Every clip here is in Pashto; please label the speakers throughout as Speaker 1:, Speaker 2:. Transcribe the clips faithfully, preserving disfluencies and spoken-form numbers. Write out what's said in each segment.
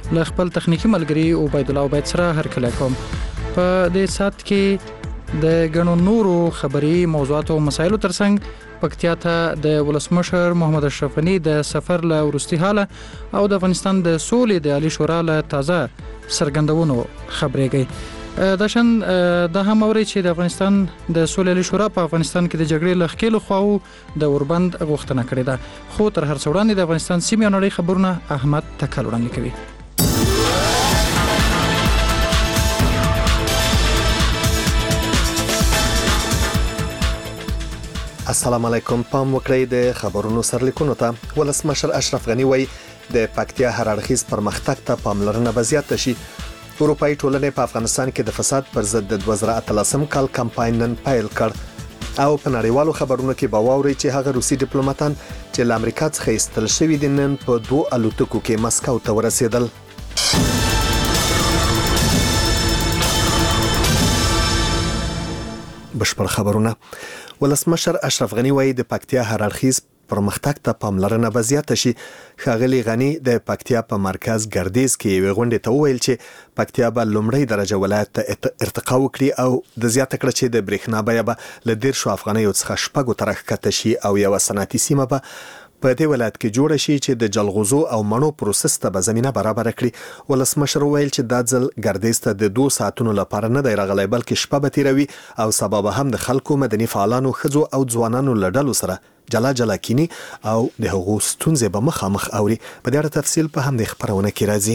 Speaker 1: له خپل تخنیکی ملګری عبید الله عبید سره هرکلی کوم. په دې سات کې د غنو نورو خبري موضوعات او مسایلو ترڅنګ پکتیا ته د ولسمشر محمد اشرف غنی د سفر له وروستي حاله او د افغانستان د سولې د عالی شورا له تازه څرګندونو خبرېږي. دا شن د هم اوري چې د افغانستان د سولې عالی شورا په افغانستان کې د جګړې له خکېلو خواو د اوربند غوښتنه کړې ده، خو تر هر څه وړاندې د افغانستان سیمې او نړۍ خبرونه احمد تکل وړاندې کوي.
Speaker 2: السلام علیکم. پام وکړئ د خبرونو سرلیکونو ته. ولسمشر اشرف غنی وایي د پکتیا هر اړخیز پرمختګ ته پاملرنه به زیاته شي. اروپایي ټولنې په افغانستان کې د فساد پر ضد د دوه زره اتلسم کال کمپاین نن پیل کړ او په نړیوالو خبرونو کې به واورئ چې هغه روسي ډیپلوماټان چې له امریکا څخه ایستل شوي دي نن په دوه الوتکو کې مسکو ته ورسېدل. بشپړ خبرونه. ولسمشر اشرف غنی وایي د پکتیا هر اړخیز پرمختګ ته پاملرنه به زیاته شي. ښاغلي غنی د پکتیا په مرکز ګردیز کې یوې غونډې ته وویل چې پکتیا به لومړی درجه ولایت ته ارتقا وکړي او د زیاته کړه چې د برېښنا بیه به له دیرشو افغانیو څخه شپږو ته راښکته شي او یوه صنعتي سیمه به په دې ولایت کې جوړه شي چې د جلغوزو او مڼو پروسس ته به زمینه برابر کړي. ولسمشر ویل چې دا ځل ګردیز ته د دوه ساعتونو لپاره نه دی راغلی بلکې شپه به تیروي او سبا به هم د خلکو، مدني فعالانو، ښځو او ځوانانو له ډلو سره جلا جلا کینی او د هغو ستونزې به مخامخ اوري. په دې اړه تفصیل په همدې خبرونه کې راځي.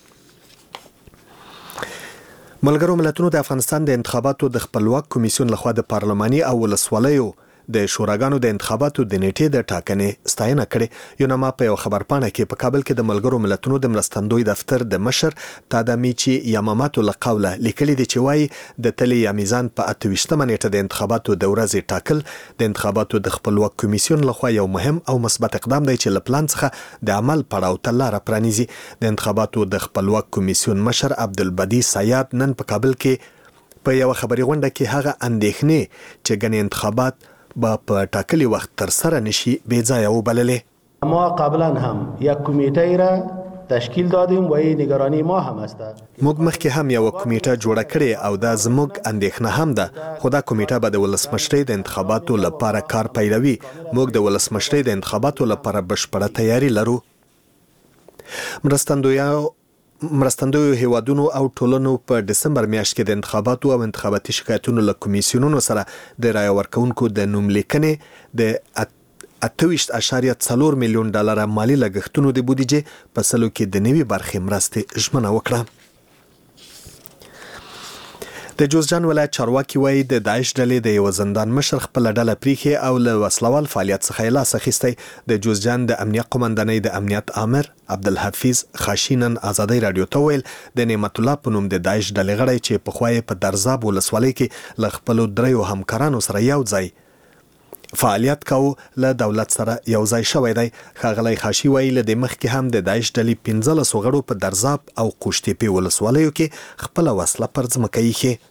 Speaker 2: ملګرو ملتونو د افغانستان د انتخاباتو د خپلواک کمیسیون لخوا د پارلماني او ولسوالیو د شوراګانو د انتخاباتو د نیټې د ټاکنې ستاینه کړې. یونما په یو خبرپاڼه کې په کابل کې د ملګرو ملتونو د مرستندوی دفتر د مشر تادامیچی یاماماتو له قوله لیکلي دي چې وایي د تلې یا میزان په اته ویشتمه نیټه د انتخاباتو د ورځې ټاکل د انتخاباتو د خپلواک کمیسیون لخوا یو مهم او مثبت اقدام دی چې له پلان څخه د عمل پړاو ته لاره پرانیزي. د انتخاباتو د خپلواک کمیسیون مشر عبدالبدی سیاد نن په کابل کې په یو خبري غونډه کې هغه اندېښنې چې ګڼ انتخابات با په ټاکلي وخت تر سره نشي بې ځایه وبللې.
Speaker 3: ما قبلا هم یک کمیته را تشکیل دادیم و این نگرانی ما هم است.
Speaker 2: موږ مخکې هم یو کمیټه جوړه کړې او دا زموږ اندېښنه هم ده، خو دا کمیټه به د ولسمشرۍ د انتخاباتو لپاره کار پیلوي. موږ د ولسمشرۍ د انتخاباتو لپاره بشپړه تیاری لرو. مرستندویانو مرستندویو هیوادونو او ټولنو په دسمبر میاشت کې د انتخاباتو او انتخاباتي شکایتونو له کمیسیونونو سره د رایه ورکونکو د نوملیکنې د اته ویشت اعشاریه څلور میلیون ډالر مالی لګښتونو د بودیجې په سلو کې د نوي برخې مرستې ژمنه وکړه. د جوزجان ولایت چارواکي وایي د داعش ډلې د یو زندان مشر خپل ډله پریښې او له وسلوال فعالیت څخه یې لاس اخیستی. د جوزجان د امنیت قومندانۍ د امنیت آمر عبدالحفیظ خاشي نن ازادۍ راډیو ته ویل د نعمت الله په نوم د داعش ډلې غړی چې پخوا یې په درزاب ولسوالۍ کې له خپلو دریو همکارانو سره یو ځای فعالیت کاوه له دولت سره یو ځای شوی دی. ښاغلی خاشي وایي له دې مخکې هم د داعش ډلې پنځلسو غړو په درزاب او قوشتېپې ولسوالیو کې خپله وسله پر ځمکه ایښې.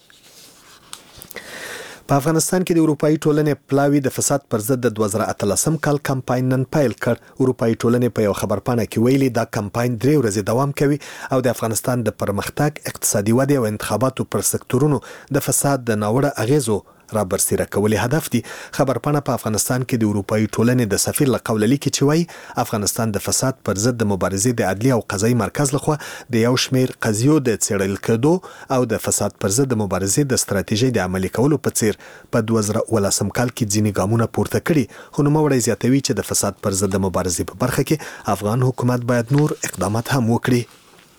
Speaker 2: په افغانستان کې د اروپایي ټولنې پلاوي د فساد پر ضد د دوه زره اتلسم کال کمپاین نن پیل کړ. اروپایي ټولنې په یو خبرپاڼه کې ویلي دا کمپاین درې ورځې دوام کوي او د افغانستان د پرمختګ، اقتصادي ودې او انتخاباتو پر سکتورونو د فساد د ناوړه اغیزو را برسیره کولو هدف دی. خبرپاڼه په افغانستان کې د اروپایي ټولنې د سفیر له قوله لیکي چې وایي افغانستان د فساد پر ضد د مبارزې د عدلي او قضایي مرکز لخوا د یو شمیر قضیو د څېړل کېدو او د فساد پر ضد د مبارزې د ستراتیژۍ د عملي کولو په څیر په دوه زره اوولسم کال کې ځینې ګامونه پورته کړي. خو نوموړی زیاتوي چې د فساد پر ضد د مبارزې په برخه کې افغان حکومت باید نور اقدامات هم وکړي.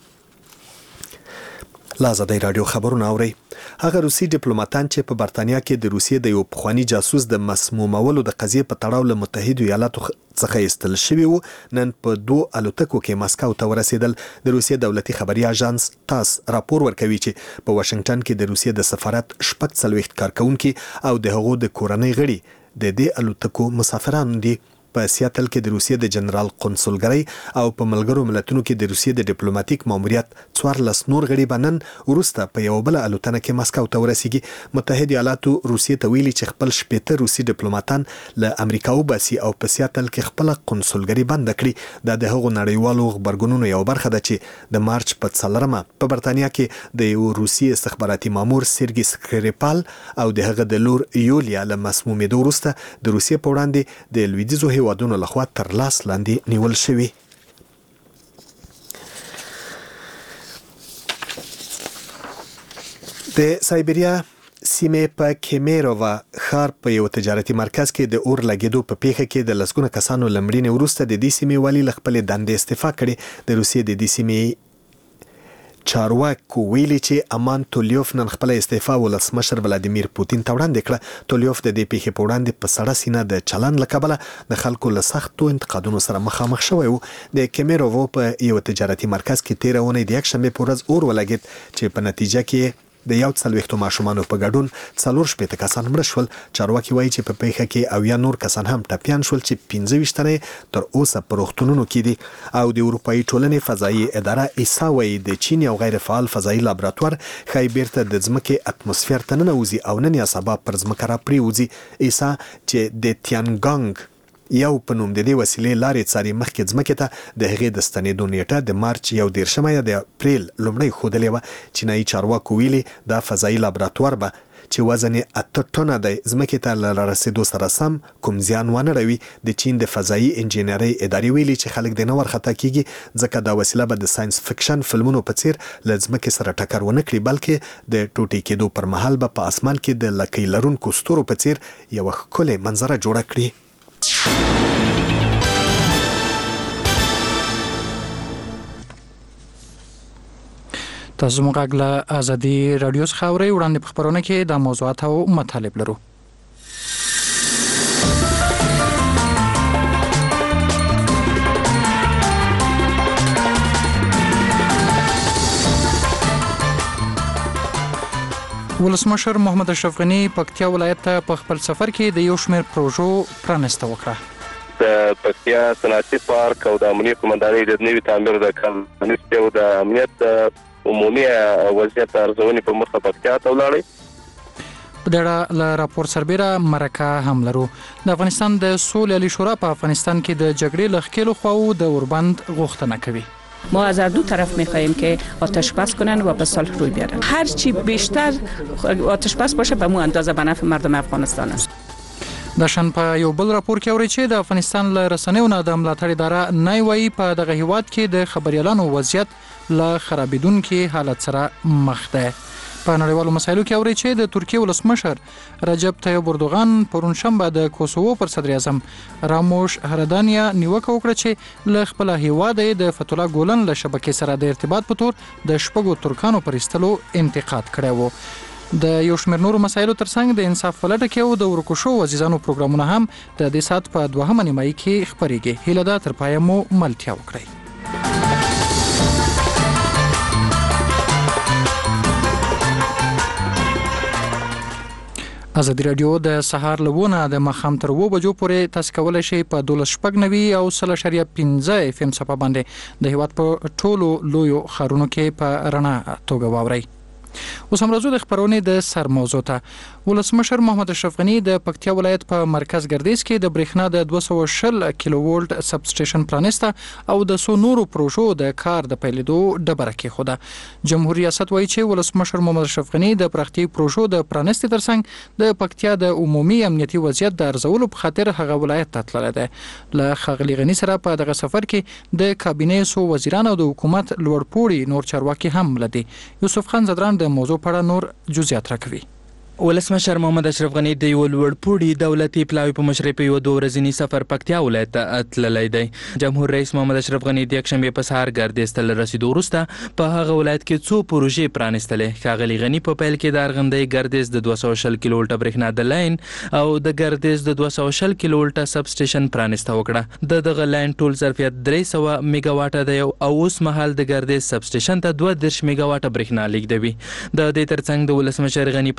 Speaker 2: لا ازادۍ راډیو خبرونه اورئ. هغه روسي ډیپلوماټان چې په برتانیا کې د روسیې د یو پخواني جاسوس د مسمومولو د قضیې په تړاو له متحدو ایالاتو څخه ایستل شوي وو نن په دوه الوتکو کې مسکو ته ورسېدل. د روسیې دولتي خبري اژانس تاس راپور ورکوي چې په واشنگټن کې د روسیې د سفارت شپږ څلوېښت کارکونکي او د هغو د کورنۍ غړي د دې الوتکو مسافران دي. په سیاتل کې د روسیې د جنرال قونسلګرۍ او په ملګرو ملتونو کې د روسیې د ډیپلوماټیک ماموریت څوارلس نور غړي بنن ورسته په یو بل الوتنه کې مسکو ته ورسیږي. متحده ایالاتو روسیې ته ویلي چې خپل شپېته روسي ډیپلوماټان له امریکا وباسي او په سیاتل کې خپل قونسلګرۍ بند کړي. دا د هغو نړیوالو خبرګونونو یو برخه ده چې د مارچ په څلورمه په برتانیا کې د یو روسي استخباراتي مامور سرګي سکریپال او د هغه د لور یولیا له مسمومېدو وروسته د روسیې په وړاندې د لویدیځو هیوادونو لخوا تر لاس لاندې نیول شوي. د سایبریا سیمې په کیمیرووا ښار په یو تجارتي مرکز کې د اور لګېدو په پیښه کې د لسګونه کسانو له مړینې وروسته د دې سیمې والي له خپلې دندې استعفا کړې. د روسیې د دې سیمې چارواکو ویلي چې امان تولیوف نن خپل استعفا ولسمشر ولادیمیر پوتین ته وړاندې کړه. تولیوف د دې پیښې په وړاندې په سړه سینه د چلن له کبله د خلکو له سختو انتقادونو سره مخامخ شوی و. د کیمیرووا په یو تجارتي مرکز کې تېره اونۍ د یکشنبې په ورځ اور ولګېد چې په نتیجه کې د یو څلوېښتو ماشومانو په ګډون څلور شپېته کسان مړه شول. چارواکي وایي چې په پیښه کې اویا نور کسان هم ټپیان شول چې پنځه ویشت تنه تر اوسه په روغتونونو کې دي. او د اروپایي ټولنې فضایي اداره ایسا وایي د چین یو غیر فعال فضایي لابراتوار ښایي بیرته د ځمکې اتموسفیر ته ننوځي او نن یا سبا پر ځمکه راپرېوځي. ایسا چې د تیانګانګ یو په نوم د دې وسیلې لارې څاري مخکې ځمکې ته د هغې د ستنېدو نیټه د مارچ یو دېرشمه یا د اپریل لومړۍ ښودلې وه. چینایي چارواکو ویلي دا فضایي لابراتوار به چې وزن یې اته ټنه دی ځمکې ته له رارسېدو سره سم کوم زیان ونه رړوي. د چین د فضایي انجینرۍ ادارې ویلي چې خلک دې نه وارخطا کیږي ځکه دا وسیله به د ساینس فکشن فلمونو په څیر له ځمکې سره ټکر ونه کړي بلکې د ټوټې کېدو پر مهال به په اسمان کې د لکۍ لرونکو ستورو په څیر یوه ښکلې منظره جوړه کړي.
Speaker 1: تاسو موږ غږ ازادي رادیو څخه اورئ. وړاندې په خبرونه کې د موضوعات او مطالب لرو. ولسمشر محمد اشرف غنی پکتیا ولایت ته په خپل سفر کې د یو شمېر پروژو پرانسته وکړه.
Speaker 4: د پکتیا صنعتي پارک او د امنیت قومندانۍ د نوي تعمیر د کانونیست او د امنیت عمومي وضعیت ارزونې په مخه پکتیا ته ولاړې.
Speaker 1: په دې له راپور سربیره مرکه هم لرو. د افغانستان د سولې عالی شورا په افغانستان کې د جګړې له ښکېلو خواو د اوربند غوښتنه کوي.
Speaker 5: ما از هر دو طرف می‌خواهیم که آتش بس کنن و به صلح روی بیارن. هر چی بیشتر آتش بس باشه به مو اندازه به نفع مردم افغانستان است.
Speaker 1: د شن په یو بل راپور کې اوري چې د افغانستان له رسنیو نه د ملاتړ اداره نه وایي په دغه هیواد کې د خبريالانو وضعیت له خرابېدونکي حالت سره مخ ده. په نړیوالو مسایلو کې اوري چې د ترکیې ولسمشر رجب طیب اردوغان پرون شنبه د کوسوو پر صدر اعظم راموش هردانیا نیوکه وکړه چې له خپل هیواد د فتح الله ګولن له شبکې سره د ارتباط په تور د شپږو ترکانو پر ایستلو انتقاد کړی و. د یو شمېر نورو مسایلو ترڅنګ د انصاف په لټه کې او د ورکوشو عزیزانو پروګرامونه هم د دې سات په دوهمه نیمایي کې خپرېږي. هیله ده تر پایه مو ملتیا وکړئ. ازادي رادیو د سهار لوونه د مخام تر و بجو پورې تاسو کولای شئ په دولس شپږ نوي او سل اشاریه پنځه اف ام صفحه باندې د هیواد په ټولو لویو ښارونو کې په رڼا توګه واورئ. اوس هم راځو د خبرونې د سر موضوع ته. ولسمشر محمد اشرف غنی د پکتیا ولایت په مرکز ګردیز کې د برېښنا د دوه سوه شل کیلو وولټ سب سټیشن پرانسته او د څو نورو پروژو د کار د پیلېدو ډبره کېښوده. جمهور ریاست وایي چې ولسمشر محمد اشرف غنی د پراختیایي پروژو د پرانستې ترڅنګ د پکتیا د عمومي امنیتي وضعیت د ارزولو په خاطر هغه ولایت ته تللی دی. له ښاغلي غني سره په دغه سفر کې د کابینې څو وزیران او د حکومت لوړپوړي نور چارواکي هم ملدي. یوسف خان زدران د موضوع په اړه نور جزئیات راکوي.
Speaker 6: ولسمشر محمد اشرف غنی د یو لوړپوړي دولتي پلاوي په مشرۍ په یو دوه ورځني سفر پکتیا ولایت ته تللی دی. جمهور رئیس محمد اشرف غنی د یکشنبې په سهار ګردیز ته له رسېدو وروسته په هغه ولایت کې څو پروژې پرانستلې. ښاغلي غني په پیل کې د ارغندۍ ګردیز د دوه سوه شل کیلو وولټه برېښنا د لاین او د ګردیز د دوه سوه شل کیلو وولټه سب سټیشن پرانسته وکړه. د دغه لاین ټول ظرفیت درې سوه میګا واټه دی او اوس مهال د ګردیز سب سټیشن ته دوه دېرش میګا واټه برېښنا لیږدوي. د دې ترڅنګ د ولسمشر غني په لارښوونه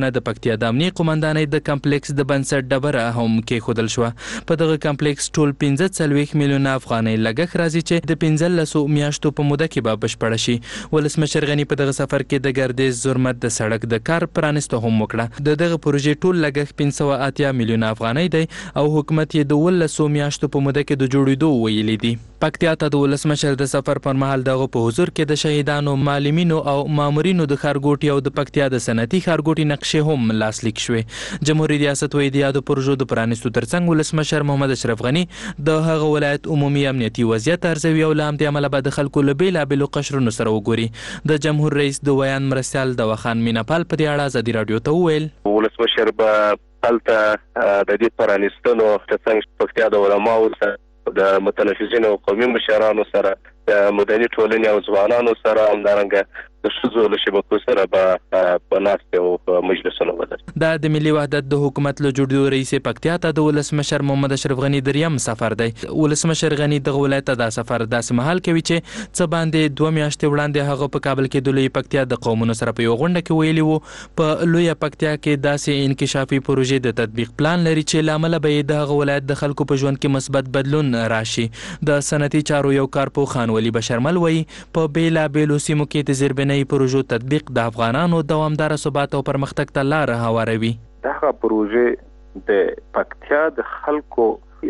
Speaker 6: توګه د پکتیا د امنیه قومندانۍ د کمپلیکس د بنسټ ډبره هم کېښودل شوه. په دغه کمپلیکس ټول پنځه څلوېښت میلیونه افغانۍ لګښت راځي چې د پنځلسو میاشتو په موده کې به بشپړه شي. ولسمشر غني په دغه سفر کې د ګردیز زرمت د سړک د کار پرانستو هم وکړه. د دغه پروژې ټول لګښت پنځه سوه اتیا میلیونه افغانۍ دی او حکومت یې د ولسو میاشتو په موده کې د جوړېدو ویلي دي. پکتیا ته د ولسمشر د سفر پر مهال دغه په حضور کې د شهیدانو، معلمینو او مامورینو د ښارګوټي او د پکتیا د صنعتي ښارګوټي نقشې هم لاسلیک شوې. جمهوریت ریاست وایي د یادو پروژو د پرانستو ترڅنګ ولسمشر محمد اشرف غني د هغه ولایت عمومي امنیتي وضعیت ارزوي او له همدې امله به د خلکو له بېلابېلو قشرونو سره وګوري. د جمهور رئیس د ویان مرستیال دواخان میناپال په دې اړه ازادي راډیو ته وویل
Speaker 4: ولسمشر به هلته د دې پرانستنو ترڅنګ پکتیا د علماو سره، د متنفذینو او قومي مشرانو سره، د مدني ټولنې او ځوانانو سره، همدارنګه د ښځو له شبکو سره به په ناستې او مجلسونو ولري.
Speaker 6: دا د ملي وحدت د حکومت له جوړېدو رئیس پکتیا ته د ولسمشر محمد اشرف غني دریم سفر دی. ولسمشر غني دغه ولایت ته دا سفر داسې مهال کوي چې څه باندې دوه میاشتې وړاندې هغه په کابل کې د لوی پکتیا د قومونو سره په یو غونډه کې ویلي وو په لوی پکتیا کې داسې انکشافي پروژې د تطبیق پلان لري چې له امله به د هغه ولایت د خلکو په ژوند کې مثبت بدلون راشي. د صنعتي چارو یو کارپوه خان ولی بشرمل وایي په بېلابېلو سیمو کې د زیربنایي پروژو تطبیق د افغانانو دوامدار ثبات او پرمختګ ته لار هواروي.
Speaker 7: دغه پروژې د پکتیا د خلکو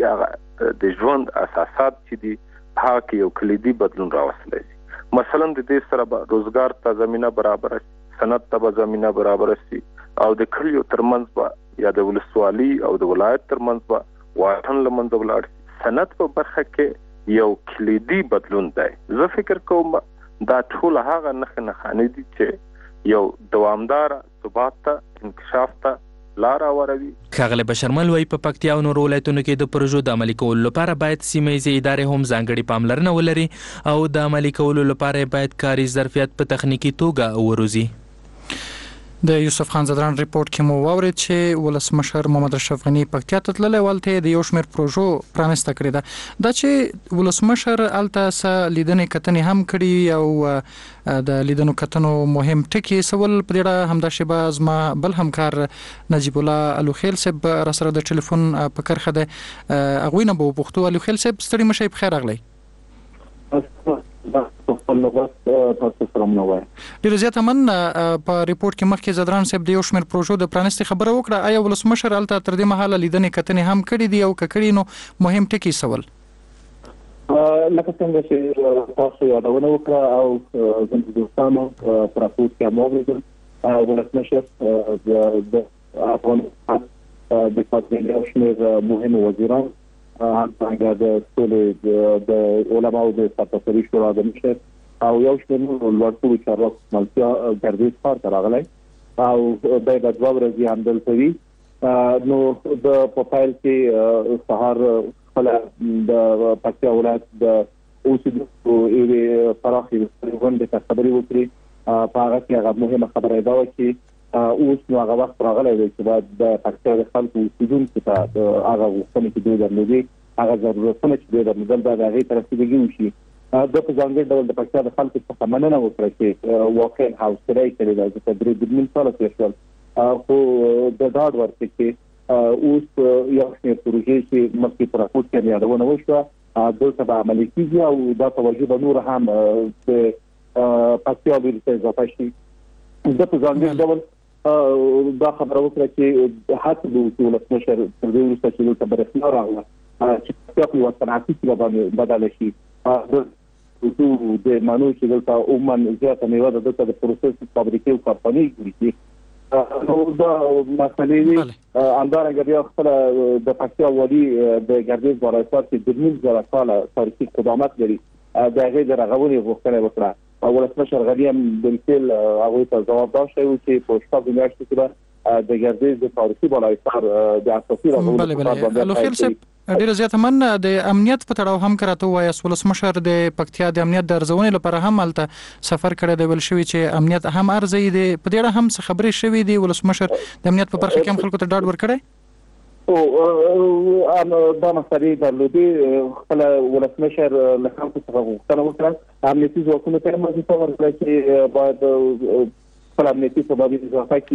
Speaker 7: د ژوند اساسات چې دي هغه کې یو کلیدي بدلون راوستلی شي. مثلا د دې سره به روزګار ته زمینه برابر شي، صنعت ته به زمینه برابر شي او د کلیو ترمنځ به یا د ولسوالي او د ولایت ترمنځ به واټن له منځه ولاړ شي. صنعت په برخه کې یو کلیدي بدلون دی. زه فکر کوم دا ټول هغه نښې نښانې دي چې یو دوامدار ثبات ته، انکشاف ته لار هواروي.
Speaker 6: ښاغلی بشرمل وایي په پکتیا او نورو ولایتونو کې د پروژو د عملي کولو لپاره باید سیمه ییزې ادارې هم ځانګړې پاملرنه ولري او د عملي کولو لپاره باید کاري ظرفیت په تخنیکي توګه وروزي.
Speaker 1: د یوسف خان زدران ریپورت کې مو واورید چې ولسمشر محمد اشرف غني پکتیا ته تللی ولته د یو شمېر پروژو پرانسته کړې ده. دا چې ولسمشر الته س لیدنې کتنې هم کړي او د لیدنو کتنو مهم ټکي سوال په دې همدا شیبه زما بل همکار نجیب الله الوخیل صاحب را سره د ټلیفون په کرخه ده. هغوی نه به وپوښتو. الوخیل صاحب ستړي مشئ، بخیر راغلی. ډېر زیات من په ریپورت کې مخکې زدران صاحب د یو شمېر پروژو د پرانستې خبره وکړه. آیا ولسمشر هلته تر دې مهاله لیدنې کتنې هم کړي دي او که کړي نو مهم ټکي سول؟
Speaker 8: لکه څنګه چې تاسو یادونه وکړه او زموږ دوستانو په راپور کې هم واورېدل، ولسمشر د افغانستان د کابینې یو شمېر مهم وزیران همدارنګه د ټولې د علماو د سرتاسري شورا د مشر او یو شمېر نورو لوړپوړو چارواکو ملتیا ګردیز ښار ته راغلی او دی به دوه ورځې همدلته وي. نو د په پیل کې سهار خپله د پکتیا ولایت د اوسېدونکو یوې پراخې غونډې ته خبرې وکړي. په هغه کې هغه مهمه خبره دا وه چې اوس نو هغه وخت راغلی دی چې باید د پکتیا د خلکو اوسېدونکو ته هغه غوښتنې چې دوی درلودې، هغه ضرورتونه چې دوی درلودل باید د هغې ته رسېدګي وشي. ده په ځانګړي ډول د پکتیا د خلکو څخه مننه وکړه چې واقعا حوصله یې کړې ده، ځکه درې درې نیم کاله تېر شول، خو د ډاډ ورکړي چې اوس یو شمېر پروژې چې مخکې په راپورټ کې یادونه وشوه دلته به عملي کېږي او دا توجه به نور هم د پکتیا لوري ته اضافه شي. ده په ځانګړي ډول دا خبره وکړه چې هڅه به وکړي ولسمشر تر دې وروسته چې دلته برېښنا راغله چې پکتیا په یوه صنعتي سیمه باندې بدله شي. د معنو چې دلته عموما زیاته میوه ده دلته د پروسس فابریکې او کارخانې جوړې شي. نو دا مسلې دي. همدارنګه بیا خپله د پکتیا والي د ګردیز بالاحصار چې د نیم زره کاله تاریخي قدامت لري د هغې د رغونې غوښتنه وکړه. ولسمشر غني هم بالفعل هغوی ته ځواب دا شوی و چې په شپږو میاشتو کې به د ګردیز د تاریخي بالاحصار د اساسي رغونې په کار باندې
Speaker 1: الوخیل صاحب ډېره زیاته من د امنیت په تړاو هم که راته ووایاست. ولسمشر د پکتیا د امنیت د ارزونې لپاره هم هلته سفر کړی دی، ویل شوي چې امنیت هم ارزوي دی. په دې اړه هم څه خبرې شوي دي؟ ولسمشر د امنیت په برخه کې هم خلکو ته ډاډ ورکړی؟
Speaker 8: او دا مسئلې درلودې. خپله ولسمشر له خلکو څخه غوښتنه وکړه امنیتي ځواکونو ته یې وظیفه ورکړه چې باید خپل امنیتي تدابیر اضافه کړي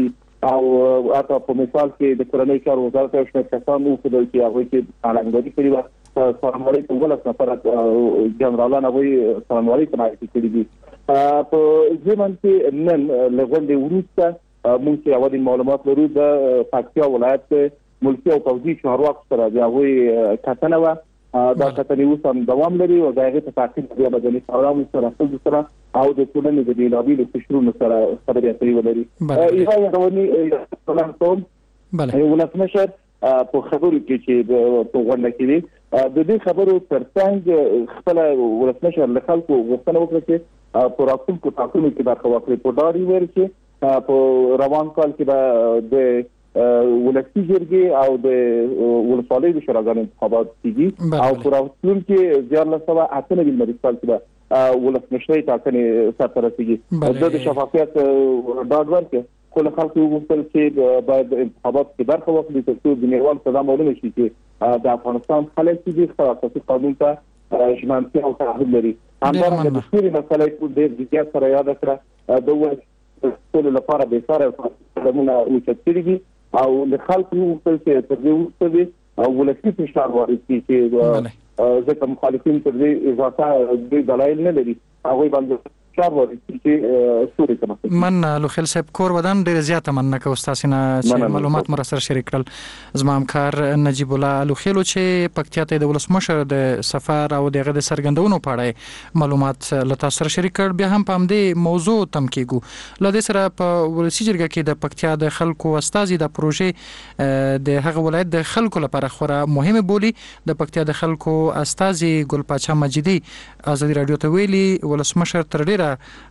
Speaker 8: او اته په مثال کې د کورنۍ کار وزارت او شمېر کسان وو چې هغه کې اعلانګري کړې و سرمایي په ولس نفر جنرالان هغه سرمایي تنظیم کړی دي په ځمن کې نن لغونډې وروسته موږ چې اولین معلومات لرو د پکتیا ولایت ملکی او پوځي چارواکو سره د هغه کتنه و دا کتنې اوس هم دوام لري او دا هغه په تعقیب د مدني ثورانو سره خپل سره او د ټولنې د بیلابیلو قشرونو سره خبرې اترې ولري ایغه غوونی سلام کوم
Speaker 1: بله
Speaker 8: یو ولسمشر په خبرو کې چې په غونډه کې د دې خبرو ترڅنګ خپل ولسمشر له خلکو غوښتنه وکړه چې په راتلونکو ټاکنو کې برخه واخلي په ډاری ورکې په روان کال کې د ولسی جرګې او د ولسوالۍ د شوراګانو انتخابات کیږي او پر اصل کې زیات لسوا اتنه د مریضال کې ولسمشري ټاکنې سره رسیږي د شفافیت ډاډ ورکړي کله خلکو وګورل چې باید انتخابات کې برخه واخلي ترڅو د نیوال صدا معلومه شي چې د افغانستان خلک چې د اساسي قانون ته ژمنتیا او تعهد لري همدارنګه د ټولې مسلې په ډېر جديت سره یاد کړه د ټول لپاره به سره قانون او چتريږي او د خلکو وګورل چې تر دې وروسته او ولسی فشار وارد کیږي ځکه مخالفین تر دې اضافه د دلایل نه لري هغه باندې شار وارد کیږي سوري کوم
Speaker 1: من لوخل صاحب کور ودان ډیر زیاته مننه کو استاد سینا چې معلومات مرسر شریک کړل زما همکار نجیب الله لوخل چې پکتیا ته د ولسمشر د سفر او دغه د سرګندونو په اړه معلومات لته سره شریک کړ بیا هم پام دې موضوع تم کېګو لدې سره په ولسی جرګه کې د پکتیا د خلکو استازي د پروژې د هغه ولایت د خلکو لپاره خورا مهمه بولی د پکتیا د خلکو استازي ګل پاچا مجیدي ازادي رادیو ته ویلي ولسمشر تر ډیر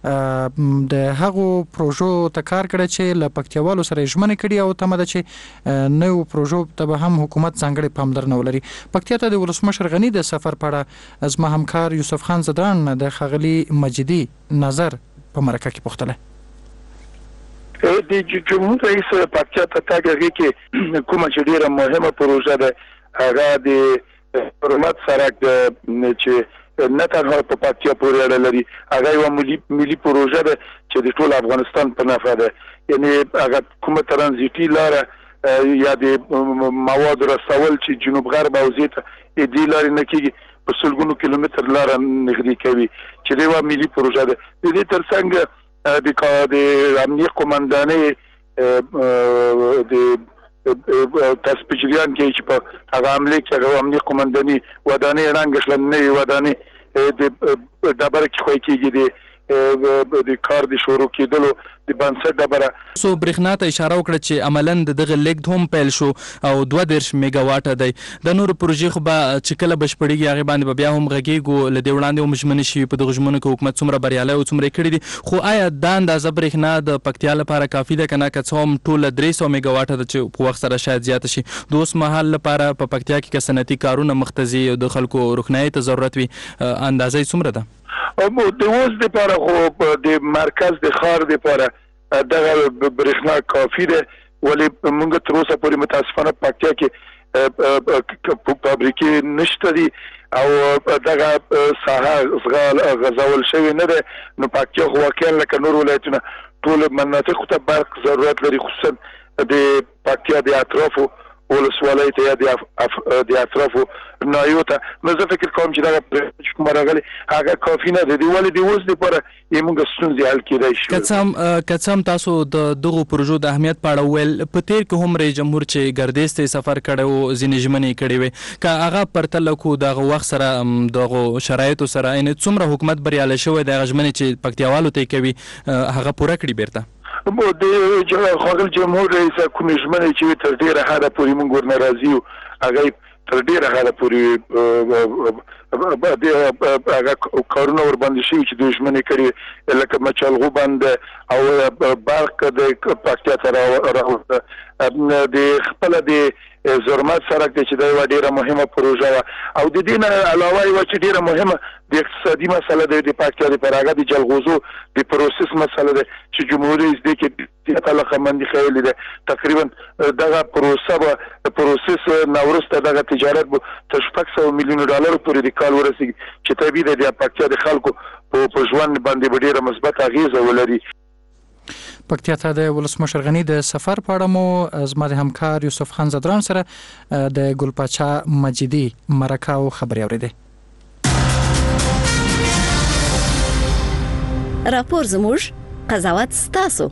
Speaker 1: د هغو پروژو ته کار کړی چې له پکتیاوالو سره ژمنه کړي او تمه ده چې نو پروژو ته به هم حکومت ځانګړي پاملرنه ولري پکتیا ته د ولسمشر غنی د سفر په اړه از ما همکار یوسف خان زدران د خغلی مجیدي نظر په مرکه کې پوښتنه
Speaker 9: د جمهور رئیس پکتیا ته تاګه کې کومه چې ډیره مهمه پروژه ده هغه د حکومت سره چې نه تنها په پکتیا پورې اړه لري هغه یو ملي ملي پروژه ده چې د ټول افغانستان په نفع ده یعنی هغه کومه ترانزیتي لار یا د مواد رسول چې جنوب غرب او زیات دې لارې نه کېږي په سلګونو کیلومتر لار نږدې کوي چې دا یو ملي پروژه ده د دې ترڅنګ د د امنیت قومندانۍ د تاسو په جریان کې چې په هغه عمله کې هغه امنیت قومنداني ودانې رنګ شلنې ودانې د دبر کې خوي کېږي د د کار د شروع کېدلو د بنسټ دبره
Speaker 6: سو برېښنا ته اشاره وکړه چې عملاً دغه لیګ هم پیل شو او دوه دیرش میگا واټ دی د نور پروژې خو به چې کله بشپړیږي هغه باندې بیا هم غږیږو لدې وړاندې هم ژمنې شي په دغه ژمنو کې حکومت څومره بریالي او څومره کړی دي خو آیا دا اندازه برېښنا د پکتیا لپاره کافي ده کنه که څه هم ټول درې سوه میگا واټ ده چې په وخت سره شاید زیات شي د اوس مهال لپاره په پکتیا کې که صنعتي کارونه مختزي او د خلکو روښنايي ته ضرورت وي اندازه څومره ده
Speaker 9: او د اوس لپاره خو د مرکز د ښار لپاره دغه برېښنا کافي ده ولی موږ تر اوسه پورې متاسفانه پکتیا کې فابریکې نشته دي او دغه ساحه زغال غزول شوی نه ده نو پکتیا خو واقعا لکه نور ولایتونه ټول مناطق ته برق ضرورت لري خصوصا د پکتیا د اطرافو ولسوالۍ ته یا د اطرافو نایو ته نو زه فکر کوم چې دا کوم راغلي هغه کافي نه دی ولې د اوس لپاره یې موږ ستونزې حل کېدای شي
Speaker 6: کڅم کڅم تاسو د دغه پروژو د اهمیت په اړه ویل په تیر کې هم رئیس جمهور چې ګردیز ته سفر کړو ځینې ژمنې کړې وي که هغه پرتله کو دغه وخت سره دغه شرایطو سره ان څومره حکومت بریالی شوی د ژمنې چې پکتیاوالو ته کوي هغه پوره کړی بیرته
Speaker 9: مو د خپل جمهور رئیس کوم ژمنې چې تر ډیره حده پورې موږ ورناراضي یو هغه تر ډیره حده پورې هغه کارونه ور باندې شي چې د ژمنې کړي لکه مچالغو باندې او برق د پکتیا ته راوړل د خپل د زرمت سړک چې دا یو ډیره مهمه پروژه او د دې نه علاوه یو چې ډیره مهمه د اقتصادي مسله د پکتیا د پراګه د جلغوزو د پروسس مسله ده چې جمهوریت دې کې د تعلق مندي خېل دي تقریبا دغه پروسه به پروسس نورسته دغه تجارت تر شپږ سوه میلیون ډالر پورې د کال ورسیږي چې طبيعي د پکتیا د خلکو په ژوند باندې ډیره مثبت اغیزه ولري
Speaker 1: پکتیا ته د ولسمشر غنی د سفر په اړه مو زما د همکار یوسف خان زدران سره د ګلپاچا مجیدی مرکه او خبري اوریده.
Speaker 10: راپور زموږ قضاوت ستاسو.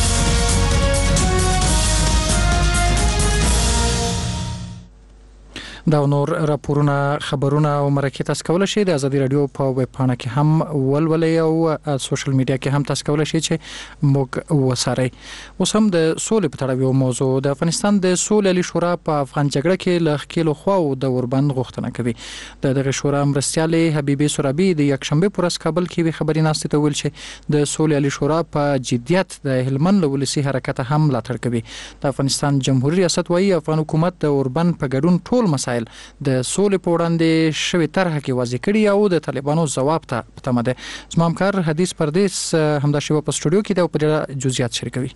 Speaker 1: دا نور راپورونه خبرونه او مرکې تاسو کولای شئ د ازادي رادیو په ویب پاڼه کې هم ولولئ او سوشل میډیا کې هم تاسو کولای شئ چې موږ وسارئ. اوس هم د سولې په تړاو یو موضوع د افغانستان د سولې علی شورا په افغان جګړه کې له خکیلو خواو د اوربند غوښتنه کوي. د دغه شورا مرستیالې حبیبي سورابي د یکشنبه پر ورځ کابل کې وی خبري ناشته ته ویل چې د سولې علی شورا په جديت د هلمند ولسی حرکت هم ملاتړ کوي. د افغانستان جمهوریت ریاست وايي افغان حکومت د اوربند په ګډون ټول مسایل د سولې په وړاندې شوی طرحه کې واضح کړي او د طالبانو ځواب ته پتمه ده. زما همکار حدیث پردیس همدا شیوه په سټوډیو کې د په جزئیات شریکوي.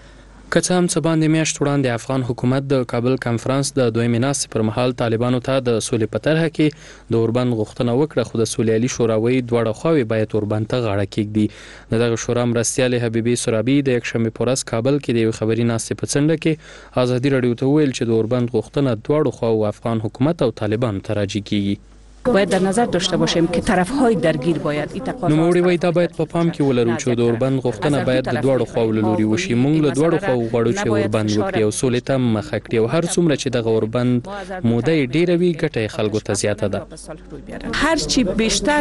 Speaker 11: که څه هم څه باندې میاشت وړاندې افغان حکومت د کابل کانفرنس د دویمې ناستې پر مهال طالبانو ته د سولې په طرحه کې د اوربند غوښتنه وکړه، خو د سولې علی شوراوي دواړه خواوې باید اوربند ته غاړه کېږدي. د دغه شورا مرستیالې حبیبي سورابي د یکشنبه په ورځ کابل کې د یو خبري ناستې په څنډه کې ازادي رادیو ته ویل چې د اوربند غوښتنه دواړو خواو افغان حکومت او طالبانو ته راجع کیږي.
Speaker 5: باید در نظر داشته باشیم که طرف‌های درگیر باید این تقاضا
Speaker 11: نوموړي وایي دا باید په پام کې ولرو چې د اوربند غوښتنه باید د دواړو خواو له لوري وشي. موږ له دواړو خواو غواړو چې اوربند وکړي او سولې ته مخه کړي او هر څومره چې دغه اوربند موده یې ډیره وي ګټه یې خلکو ته زیاته ده.
Speaker 5: هر چی بیشتر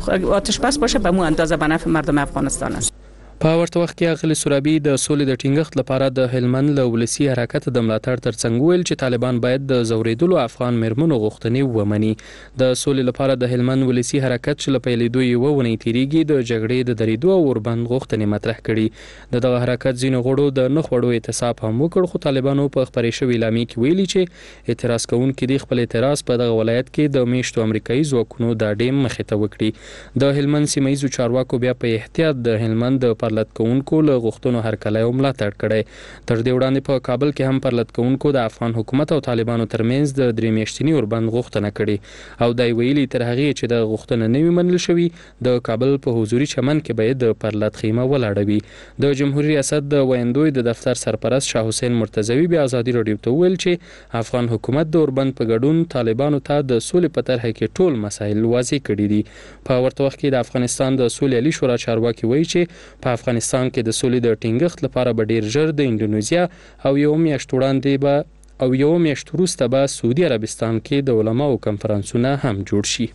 Speaker 5: آتش بس باشه به مو اندازه به نفع مردم افغانستان است.
Speaker 11: په ورته وخت کې اغلی سورابي د سولې د ټینګښت لپاره د هلمند له ولسی حرکت د ملاتړ ترڅنګ ویل چې طالبان باید د زوریدلو افغان مرمنو غوښتنې ومني. د سولې لپاره د هلمند ولسی حرکت چې له پیلېدو یې وونی تیریږي د جګړې د درېدو او اوربند غوښتنې مطرح کړي. د دغه حرکت ځینو غړو د نه خوړو اعتصاب هم وکړ، خو طالبانو په خبرې شوې اعلامیه کې ویلي چې اعتراض کوونکي د خپل اعتراض په دغه ولایت کې د میشتو امریکایي ځواکونو د ډیم مخې ته وکړي. د هلمند سیمه ییزو چارواکو بیا په احتیاط د هلمند د پرلط کوونکو له غوښتنو هرکلی او ملاتړ کړی. تر دې وړاندې په کابل کې هم پرلط کوونکو د افغان حکومت او طالبانو ترمنځ د درې میاشتني اوربند غوښتنه کړې او دا ویلي تر هغه چې د غوښتنه نه وي منل شوی د کابل په حضوري چمن کې باید د پرلط خیمه ولاړه وي. د جمهوریت ریاست د ویندوی د دفتر سرپرست شاه حسین مرتضوی بیا ازادي رادیو ته ویل چې افغان حکومت د اوربند په ګډون طالبانو ته د سولې په طرحه کې ټول مسایل واضح کړي دي. په ورته وخت کې د افغانستان د سولې علی شورا چارواکي وایي چې په افغانستان کې د سولې د ټینګښت لپاره به ډیر ژر د انډونیزیا او یو میاشت وړاندې به او یو میاشت وروسته به سعودي عربستان کې د علماو کنفرانسونه هم جوړ شي.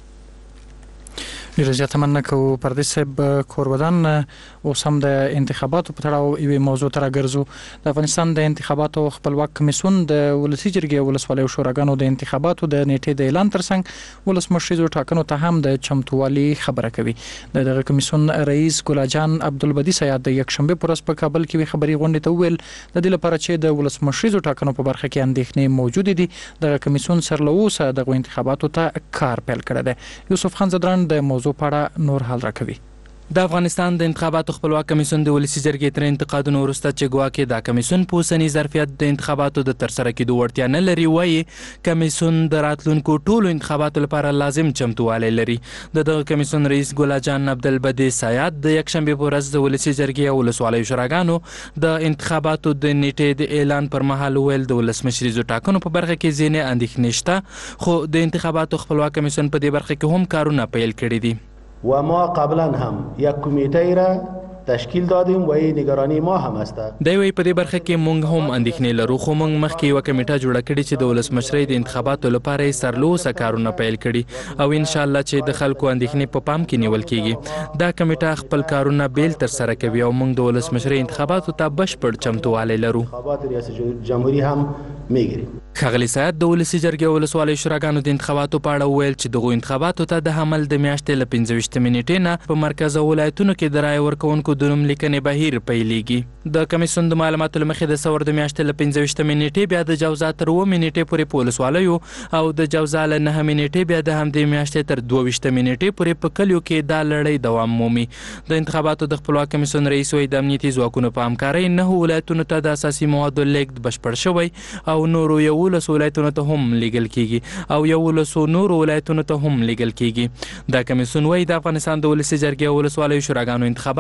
Speaker 1: ډیره زیاته مننه کوو پردیس صاحب کوربدان. اوس هم د انتخاباتو په تړاو یوې موضوع ته راګرځو. د افغانستان د انتخاباتو خپلواک کمیسیون د ولسی جرګې او ولسوالیو شوراګانو د انتخاباتو د نیټې د اعلان ترڅنګ ولسمشریزو ټاکنو ته هم د چمتووالي خبره کوي. د دغه کمیسیون رئیس ګلاجان عبدالبدی سیاد د یکشنبه پر ورځ په کابل کې خبري غونډې ته ویل د دې لپاره چې د ولسمشریزو ټاکنو په برخه کې اندېښنې موجود دي د کمیسیون سره له اوسه د انتخاباتو ته کار پیل کړی دی. یوسف خان زدران د موضوع په اړه نور حال راکوي.
Speaker 6: د افغانستان د انتخاباتو خپلواک کمیسیون د ولسی جرګې تر انتقادونو وروسته چې ګواکې دا کمیسیون په اوسني ظرفیت د انتخاباتو د ترسره کېدو وړتیا نه لري، وایي کمیسیون د راتلونکو ټولو انتخاباتو لپاره لازم چمتووالی لري. د دغه کمیسیون رئیس ګلاجان عبدالبدی سیاد د یکشنبې په ورځ د ولسی جرګې او ولسوالیو شوراګانو د انتخاباتو د نیټې د اعلان پر مهال ویل د ولسمشریزو ټاکنو په برخه کې ځینې اندېښنې شته، خو د انتخاباتو خپلواک کمیسیون په دې برخه کې هم کارونه پیل کړي دي.
Speaker 3: و ما قبلا هم یک کمیته را تشکیل دادیم و این نگرانی ما هم است.
Speaker 6: دی وی په دې برخه کې مونږ هم اندېښنې لرو، خو مونږ مخکې یو کمیټه جوړه کړې چې د ولسمشرۍ د انتخاباتو لپاره یې سرلوسه کارونه پیل کړي او ان شاء الله چې د خلکو اندېښنې په پام کې نیول کیږي. دا کمیټه خپل کارونه بیل تر سره کوي او مونږ د ولسمشرۍ انتخاباتو ته بشپړ چمتووالی لرو.
Speaker 3: انتخابات ریاست جمهوری هم میگیریم.
Speaker 6: ښاغلي سیاد د ولسی جرګې او ولسوالیو شوراګانو د انتخاباتو په اړه ویل چې دغو انتخاباتو ته د حمل د میاشتې له پنځه ویشتمې نیټې نه په مرکز او ولایتونو کې د رایې ورکوونکو د نوم لیکنې بهیر پیلیږي. د کمیسیون د معلوماتو له مخې د څلور د میاشتې له پنځه ویشتمې نیټې بیا د جوزا تر اوومې نیټې پورې په ولسوالیو او د جوزا له نهمې نیټې بیا د همدې میاشتې تر دوه ویشتمې نیټې پورې په کلیو کې دا لړۍ دوام مومي. د انتخاباتو د خپلواک کمیسیون رئیس وایي د امنیتي ځواکونو په همکارۍ نهو ولایتونو ته د اساسي موادو لیږد بشپړ شوی او نورو یولسو ولایتونو ته هم لیږل کیږي او یولسو نورو ولایتونو ته هم لیږل کیږي. دا کمیسیون وایي د افغانستان د ولسي جرګې او ولسوالیو شوراګانو انتخابات د روان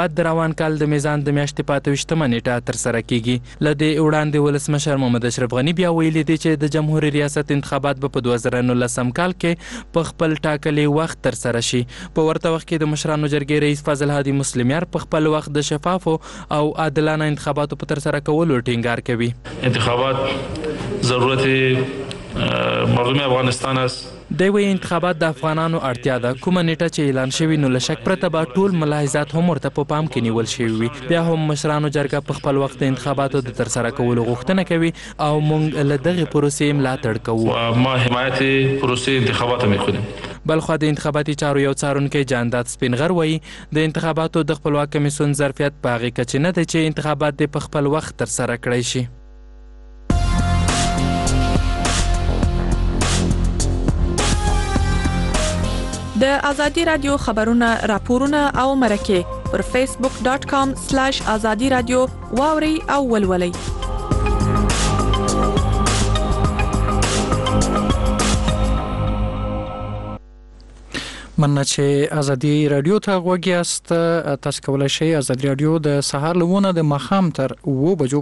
Speaker 6: روان کال د میزان د میاشتې په اته ویشتمه نیټه ترسره کیږي. له دې وړاندې ولسمشر محمد اشرف غني بیا ویلي دی چې د جمهوریت ریاست انتخابات به په دوه زره نولسم کال کې په خپل ټاکلي وخت ترسره شي. په ورته وخت کې د مشرانو جرګې رئیس فاضل هادي مسلمیار په خپل وخت د شفافو او عادلانه انتخاباتو په ترسره کولو ټینګار کوي.
Speaker 12: انتخابات ضرورت مردم افغانستان است.
Speaker 6: د وی انتخابات د افغانانو اړتیا ده. کومه نیټه چې اعلان شوی نو لشک پرته به ټول ملاحظات هم ورته په پام کې نیول شوی وي. بیا هم مشرانو جرګه په خپل وخت انتخاباتو د ترسره کولو غوښتنه کوي او موږ له دغه پروسې ملاتړ کوو.
Speaker 12: ما حمایت پروسې انتخابات میکنیم.
Speaker 6: بلخو د انتخاباتي چارو یو څارونکی جانداد سپینغر وایي د انتخاباتو د خپلواک کمیسیون ظرفیت په هغې کچې نه دی چې انتخابات دې په خپل وخت ترسره کړی شي.
Speaker 13: د ازادي رادیو خبرونه راپورونه او مرکه پر فیسبوک ډاٹ کام سلاش ازادي رادیو واوري او ولولي.
Speaker 1: مننه چې ازادي رادیو ته غوږ یاست. تاسو کولی شئ ازادي رادیو د سهار لمونه د ماښام تر اوه بجو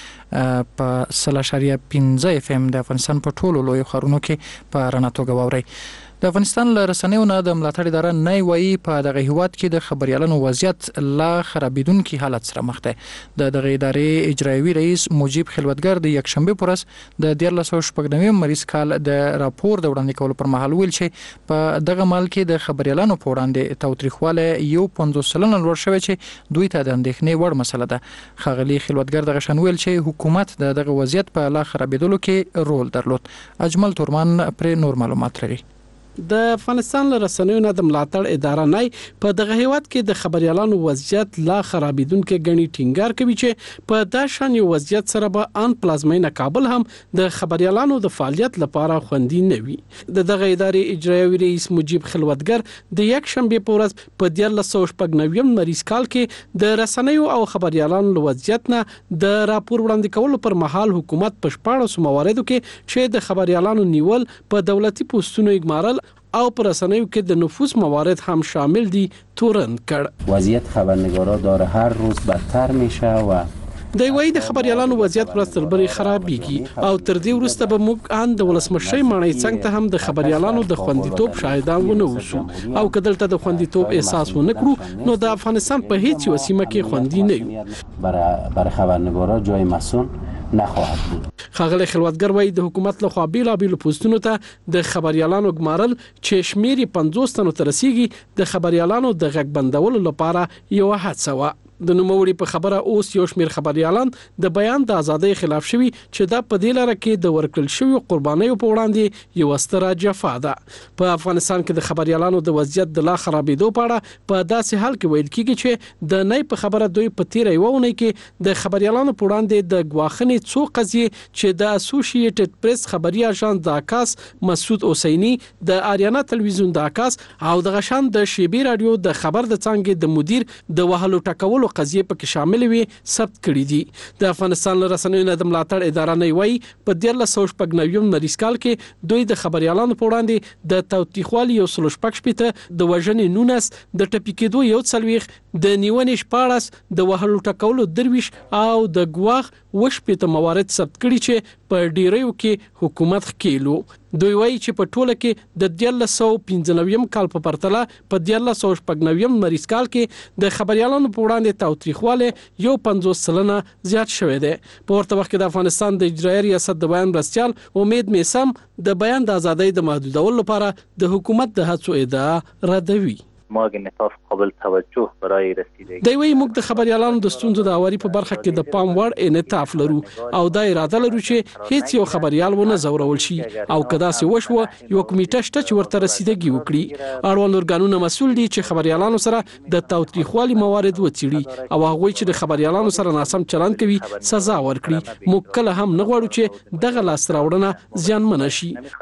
Speaker 1: پورې په سل اشاریه پنځه اف ام د افغانستان په ټولو لویو ښارونو کې په رڼا توګه واورئ. د افغانستان له رسنیو نه د ملاتړ اداره نه وایي په دغه هیواد کې د خبريالانو وضعیت لا خرابیدونکي حالت سره مخ دی. د دغه ادارې اجرایوي رئیس مجیب خلوتګر د یکشنبه پر ورځ د دیارلس سوه شپږ نوي مریض کال د راپور د وړاندې کولو پر مهال ویل چې په دغه مال کې د خبريالانو په وړاندې تاوتریخواله یو پنځوس سلنه لوړ شوی چې دوی ته د اندېښنې وړ مسله ده. ښاغلي خلوتګر دغه شان ویل چې حکومت د دغه وضعیت په لا خرابیدلو کې رول درلود. اجمل تورمان پر نور معلومات لري.
Speaker 14: د افغانستان له رسنیو نه د ملاتړ اداره نه په دغه هیواد کې د خبريالانو وضعیت لا خرابیدونکو غني ټینګار کوي چې په داشان یو وضعیت سره به ان پلازمینه کابل هم د خبريالانو د فعالیت لپاره خوندي نه وي. د دغه ادارې اجرایوي رئیس مجیب خلوتګر د یک شنبه په ورځ په دیارلس سوه شپږ نوي مریض کال کې د رسنیو او خبريالانو له وضعیت نه د راپور وړاندې کولو پر مهال حکومت په شپاړسو مواردو کې چې د خبريالانو نیول په دولتي پوسټونو اګمارل او پر رسنیو کې د نفوذ موارد هم شامل دي تورن کړ.
Speaker 15: وضعیت خبرنگارا داره هر روز بدتر میشه و
Speaker 14: د وای د خبريالانو وضعیت پر ستربري خرابېږي او تر دې وروسته به موږ ان د ولسمشي مانای څنګه ته هم د خبريالانو د خوندیتوب شاهدان ونه وسو او کدلته د خوندیتوب احساس ونه کړو نو د افغانستان په هیڅ وسیمه کې خوندي نه یو.
Speaker 15: برای برای خبرنگارا جای مسون نخواهد بود.
Speaker 14: ښاغلی خلوتګر وایي د حکومت له خوا بیلابیلو پوسټونو ته د خبريالانو ګمارل چې شمیر پنځوس تنو ته رسیږي د خبريالانو د غږ بندولو لپاره یو هڅه وه. د نوموړي په خبره اوس یو شمیر خبريالان د بیان د ازادۍ خلاف شوي چې دا په دې لاره کې د ورکړل شوی قربانیو په وړاندې یو ستره جفا ده. په افغانستان کې د خبريالانو د وضعیت د لا خرابېدو په اړه په داسې حال کې ویل کیږي چې د نه په خبره دوی په تیر یو ونه کې د خبريالانو په وړاندې د غواخنې څو قضیې چې د اسوسییټډ پریس خبري اژانس د عکاس مسعود حسینی د آریانا تلویزیون د عکاس او د غشان د شیبي رادیو د خبر د څنګه د مدیر د وهلو ټکولو قضیه پکې شامل وي ثبت کړي دي. د افغانستان له رسنیو نه د ملاتړ اداره نه وایي په دیارلس سوه شپږ نوي مریض کال کې دوی د خبريالانو په وړاندې د تاوتریخوالي یو سل شپږ شپېته د وژنې نونس د ټپي کېدو یو څلويخ د نیونې شپاړس د وهلو ټکولو درویش او د ګواخ وشپېته موارد ثبت کړي چې په ډیریو کې حکومت خکېلو. دوی وایي چې په ټوله کې د دیارلس سوه پنځه نوي کال په پرتله په دیارلس سوه شپږ نوي مریض کال کې د خبريالانو په وړاندې تاوتریخواله یو پنځوس سلنه زیات شوی دی. په ورته وخت کې د افغانستان د اجرایي ریاست د بیان مرستیال امید میسم د بیان د ازادۍ د محدودولو لپاره د حکومت د هڅو ادعا ردوي.
Speaker 16: ما انعطاف قابل توجه برای رسیدگی
Speaker 14: دوی وایي موږ د خبريالانو د ستونزو د اواري په برخه کې د پام وړ انعطاف لرو او دا اراده لرو چې هیڅ یو خبريال ونه زورول شي او کدا سي وشو یو کمیټه شته چې ورته رسیدګي وکړي. اړوند ارګانونه مسول دي چې خبريالانو سره د تاوتریخوالي موارد وڅېړي او هغه چې د خبريالانو سره ناسم چلند کوي سزا ورکړي. موږ کله هم نه غواړو چې دغه لاس راوړنه زیانمن شي.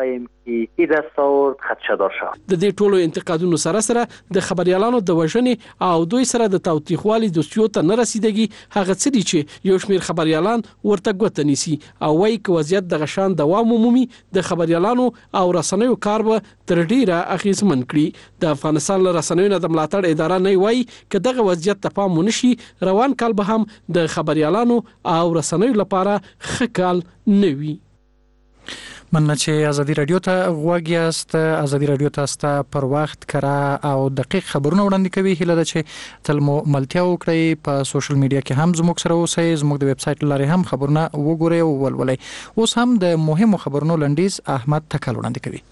Speaker 16: این دستاورد خدشه‌دار شد.
Speaker 14: د دې ټولو انتقادونو سره سره د خبريالانو د وژنې او دوی سره د تاوتریخوالي د سیو ته نه رسیدګي هغه څه دي چې یو شمېر خبريالان ورته ګوته نیسي او وايي چې وضعیت د غشان دوام عمومي د خبريالانو او رسنیو کار به تر ډیره اغیزمن کړي. د افغانستان له رسنیو نه د ملاتړ اداره نه وایي چې دغه وضعیت ته پام ونشي روان کال به هم د خبريالانو او رسنیو لپاره ښه کال نه وي.
Speaker 1: مننه چې ازادي رادیو ته غوږ یاست. ازادي رادیو تاسو پر وخت کرا او دقیق خبرونه وړاندې کوي. هیله ده چې تل مو ملتیا وکړئ. په سوشل میډیا کې هم زموږ سره اوسئ. زموږ د ویب سټ لارې هم خبرونه وګورئ او ولولئ. اوس هم د مهمو خبرونو لنډیز احمد تکل وړاندې کوي.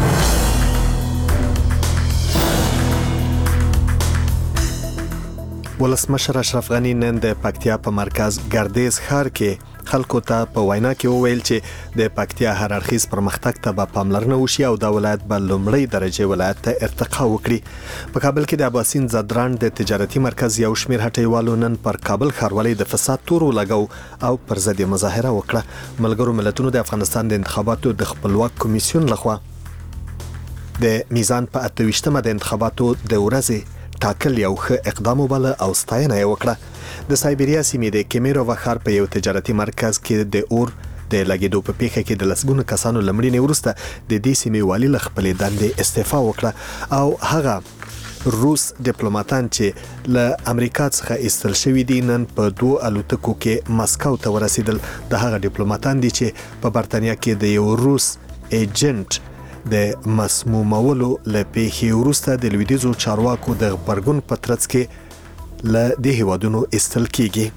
Speaker 2: ولسمشر اشرف غنی نن د پکتیا په مرکز ګردیز ښار کې خلکو ته په وینا کې وویل چې د پکتیا هر اړخیز پرمختګ ته به پاملرنه وشي او د ولایت په لومړی درجه ولایت ته ارتقا وکړي. په کابل کې د اباسین زدران د تجارتي مرکز یو شمېر هټیوالو نن پر کابل ښاروالۍ د فساد تور ولګو او پر ضد مظاهره وکړه. ملګرو ملتونو د افغانستان د انتخاباتو د خپلواک کمیسیون لخوا د میزان په اته ویشتمه د انتخاباتو د ورځې ټاکل یو ښه اقدام وباله او ستاینه یې وکړه. د سایبریا سیمې د کیمیرو ښار په یو تجارتي مرکز کې د اور د لګیدو په پیښه کې د لسګونو کسانو لمړینې وروسته د دې سیمې والي له خپلې دندې استعفا وکړه او هغه روس ډیپلوماټان چې له امریکا څخه ایستل شوي دي نن په دوه الوتکو کې مسکو ته ورسېدل. د هغه ډیپلوماټان دي چې په برتانیا کې د یو روس ایجنټ د مسمومولو له پیښې وروسته د لویدیځو چارواکو د غبرګون په ترڅ کې له دې هیوادونو ایستل کیږي.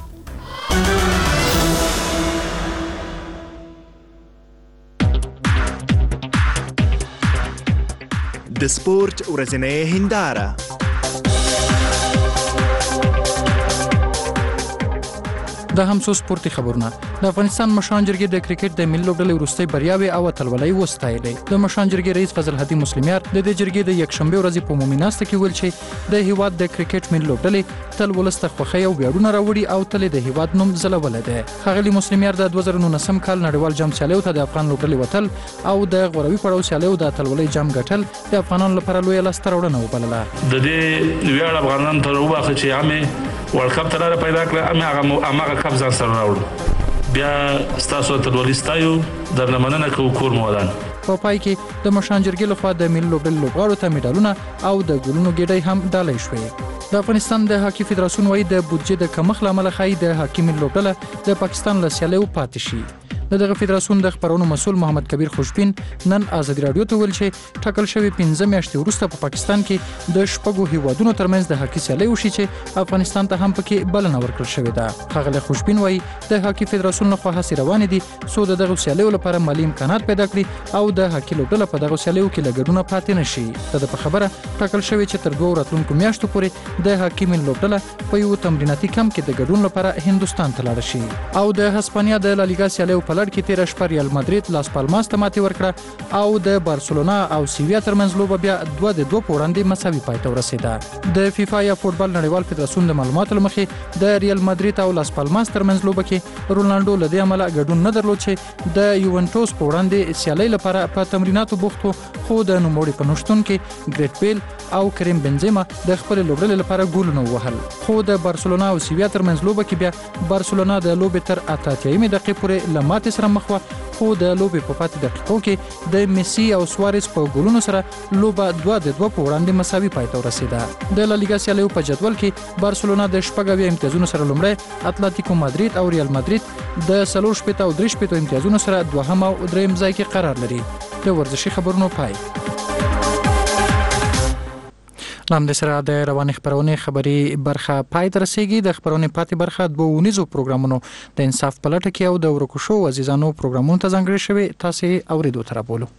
Speaker 17: د سپورت ورځنۍ هنداره.
Speaker 1: د همسو سپورتي خبرونه. د افغانستان مشران جرګې د کرکټ د ملي لوبډلې وروستۍ بریاوې او اتلولۍ وستایلې. د مشران جرګې رئیس فضل هدي مسلمیار د دې جرګې د یکشنبه ورځې په عمومي ناسته کې ویل چې د هیواد د کرکټ ملي لوبډلې تل ولسته خوښي او ویاړونه راوړي او تل د هیواد نوم ځلولی دی. ښاغلي مسلمیار د دوه زره نولسم کال نړیوال جام سیالیو ته د افغان لوبډلې وتل او د غوروي پړاو سیالیو د اتلولۍ جام ګټل د افغانانو لپاره لویه لاسته راوړنه وبلله.
Speaker 12: د دې ویاړ افغانانو ته وباخه چې عامه ورلد کپ ته لاره پیدا کړه. هغه هغه کپ ځان سره راوړو. بیا ستاسو ته ولستایو درنه مننه کوو کور مودان.
Speaker 1: په پای کې د مشران جرګې لخوا د ملي لوبډلې لوبغاړو ته میډالونه او د ګلونو ګېډۍ هم ډالۍ شوې. د افغانستان د هاکي فدراسیون وايي د بودجې د کمښت له امله ښایي د هاکي ملي لوبډله د پاکستان له سیالیو پاتې شي. د دغه فدراسیون د خبرونو مسؤل محمد کبیر خوشبین نن ازادي رادیو ته ویل چې ټاکل شوی پنځه میاشتې وروسته په پاکستان کې د شپږو هیوادونو ترمنځ د هاکي سیالي وشي چې افغانستان ته هم پکې بلنه ورکړل شوې ده. ښاغلی خوشبین وایي د هاکي فدراسیون لخوا هڅې روانې دي څو د دغه سیالیو لپاره مالي امکانات پیدا کړي او د هاکي لوبډله په دغه سیالیو کې لګډونه پاتې نشي. د په خبره ټاکل شوی چې تر دوه راتلونکو میاشتو پورې د هاکي ملي لوبډله په یو تمریناتي کمپ کې د ګډون لپاره هندستان ته لاړ شي. او د هسپانیا د لالیګا سیالیو په لړ کې تیر شپه ریال مادرید لاس پالماس ته ماتې ورکړه او د بارسلونا او سیویا ترمنځ لوبه بیا دوه د دوه په وړاندې مساوي پای ته ورسېده. د فیفا یا فوټبال نړیوال فدراسیون د معلوماتو له مخې د ریال مادرید او لاس پالماس ترمنځ لوبه کې رونالډو له دې امله ګډون نه درلود چې د یوونټوس په وړاندې سیالي لپاره په تمریناتو بوختو، خو د نوموړي په نشتون کې ګریټ بیل او کریم بنزیما د خپل لوبډلې لپاره ګولونه ووهل. خو د بارسلونا او سیویا ترمنځ لوبه کې بیا بارسلونا د لوبې تر اته اتیایمې دقیقې پورې له ماتې سره مخ وه، خو د لوبې په پاتې دقیقو کې د میسي او سوارز په ګولونو سره لوبه دوه د دوه په وړاندې مساوي پای ته ورسېده. د لالیګا سیالیو په جدول کې بارسلونا د شپږ اویا امتیازونو سره لومړی، اتلتیکو مادرید او ریال مادرید د څلور شپېته او درې شپېتو امتیازونو سره دوهم او درېیم ځای کې قرار لري. د ورزشي خبرونو پای. نام د سره د رواني خبرونې خبري برخه پای ته رسیږي. د خبرونې پاتې برخه د ونیزو پروګرامونو د انصاف په لټه کې او د ورکو شو عزیزانو پروګرامونو ته ځانګړي شوي. تاسو اوریدو تر بولو.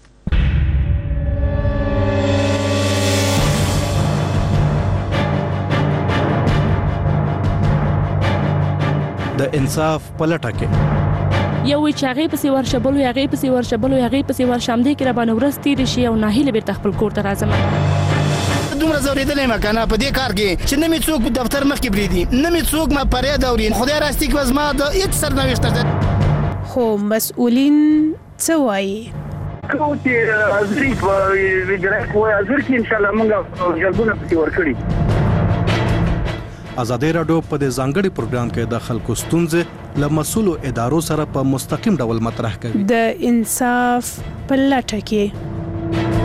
Speaker 17: د انصاف په لټه کې
Speaker 18: یو چې هغه پسې ورشبلو هغه پسې ورشبلو هغه پسې ورشمدې کې را باندې ورستې شي او ناهیله به تخپل کور ته راځم.
Speaker 19: دومره زوریدلې ما کنه په دې کار کې چې نه می څوک دفتر مخ کې بریدي، نه می څوک ما پریا دوري. خدای راستي کې ما د هیڅ سرنوشت ده.
Speaker 20: خو مسؤلین څه وایي؟ کوو چې حاضري په اجرایي قوه حاضر کې ان شاء الله موږ جلبونه پسې ورکړي.
Speaker 17: ازادي راډیو په دې ځانګړي پروګرام کې د خلکو ستونزې له مسؤلو ادارو سره په مستقیم ډول مطرح کوي.
Speaker 21: د انصاف په لټه کې.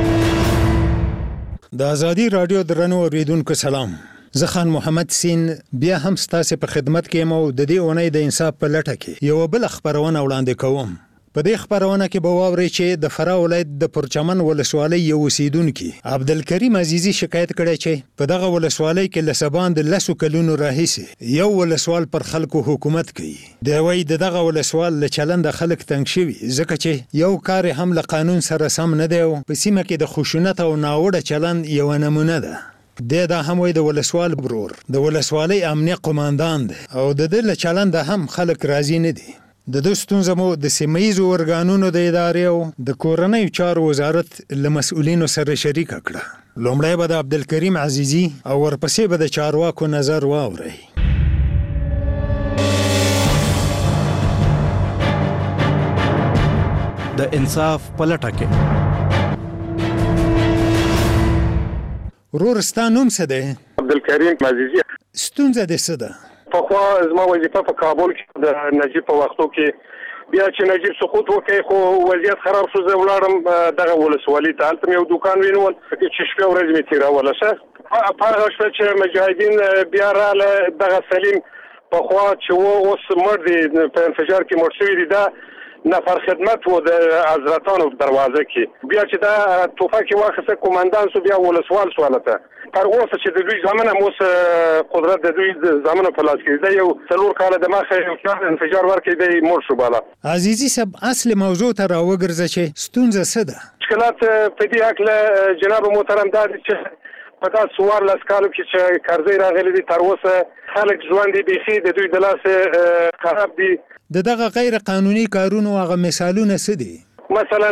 Speaker 22: د ازادي راډیو درنو اوریدونکو سلام. زه خان محمد سین بیا هم ستاسو په خدمت کې مو د دې اونۍ د انصاف په لټه کې یو بل خبرونه وړاندې کوم. په دې خبرونه کې به واورئ چې د فراه ولایت د پرچمن ولسوالۍ یو اوسیدونکي عبدالکریم عزیزی شکایت کړی چې په دغه ولسوالۍ کې له سبان د لسو کلونو راهیسې یو ولسوال پر خلکو حکومت کوي. د وای دغه ولسوال له چلند خلک تنګ شوي ځکه چې یو کار هم له قانون سره سم نه دی. په سیمه کې د خشونت او ناوړه چلند یو نمونه ده. د دا هم وای د ولسوال برور د ولسوالۍ امنیه قوماندان دی او د دې له چلند هم خلک راضي نه دي. د دوستون زمو د سیمایي ورګانونو د ادارې او د کورنۍ چارو وزارت له مسؤلینو سره شریک کړه. لومړی به د عبدالکریم عزیزی او ورپسې به د چارواکو نظر واوري.
Speaker 17: د انصاف په لټه کې.
Speaker 22: ورور ستا نوم څه دی؟
Speaker 23: عبدالکریم عزیزی.
Speaker 22: ستونزه دې څه ده؟
Speaker 23: پخوا زما وظیفه په کابل کې د نجیب په وختو کې بیا چې نجیب سقوط وکړي خو وضعیت خراب شو. زه ولاړم دغه ولسوالۍ ته، هلته مې یو دوکان ونیول چې شپې ورځې مې تېروله. ښه په هغه شپه چې مجاهدین بیا راغله دغه سلیم پخوا چې و اوس مړ دی په انفجار کې مړ شوي دي، دا نفر خدمت و د حضرتانو دروازه کې. بیا چې دا توفه کې واخیسته کومندان سو بیا ولسوال شو هلته. تر اوسه چې د دوی زامن هم اوس قدرت د دوی زامنو په لاس کې دی. یو څلور کاله دماغه یو چا انفجار ورکړی دی مړ شو بالا.
Speaker 22: عزیزي صاحب اصل موضوع ته راوګرځه چې ستونزه څه ده؟
Speaker 23: مشکلات په دې هکله جناب محترم دا دي چې په دا څوارلس کالو کې چې کرزی راغلی دی تر اوسه خلک ژوند یې بیخي د دوی د لاسه خراب دي.
Speaker 22: د دغه غیر قانوني کارونو هغه مثالونه څه دي؟
Speaker 23: مثلا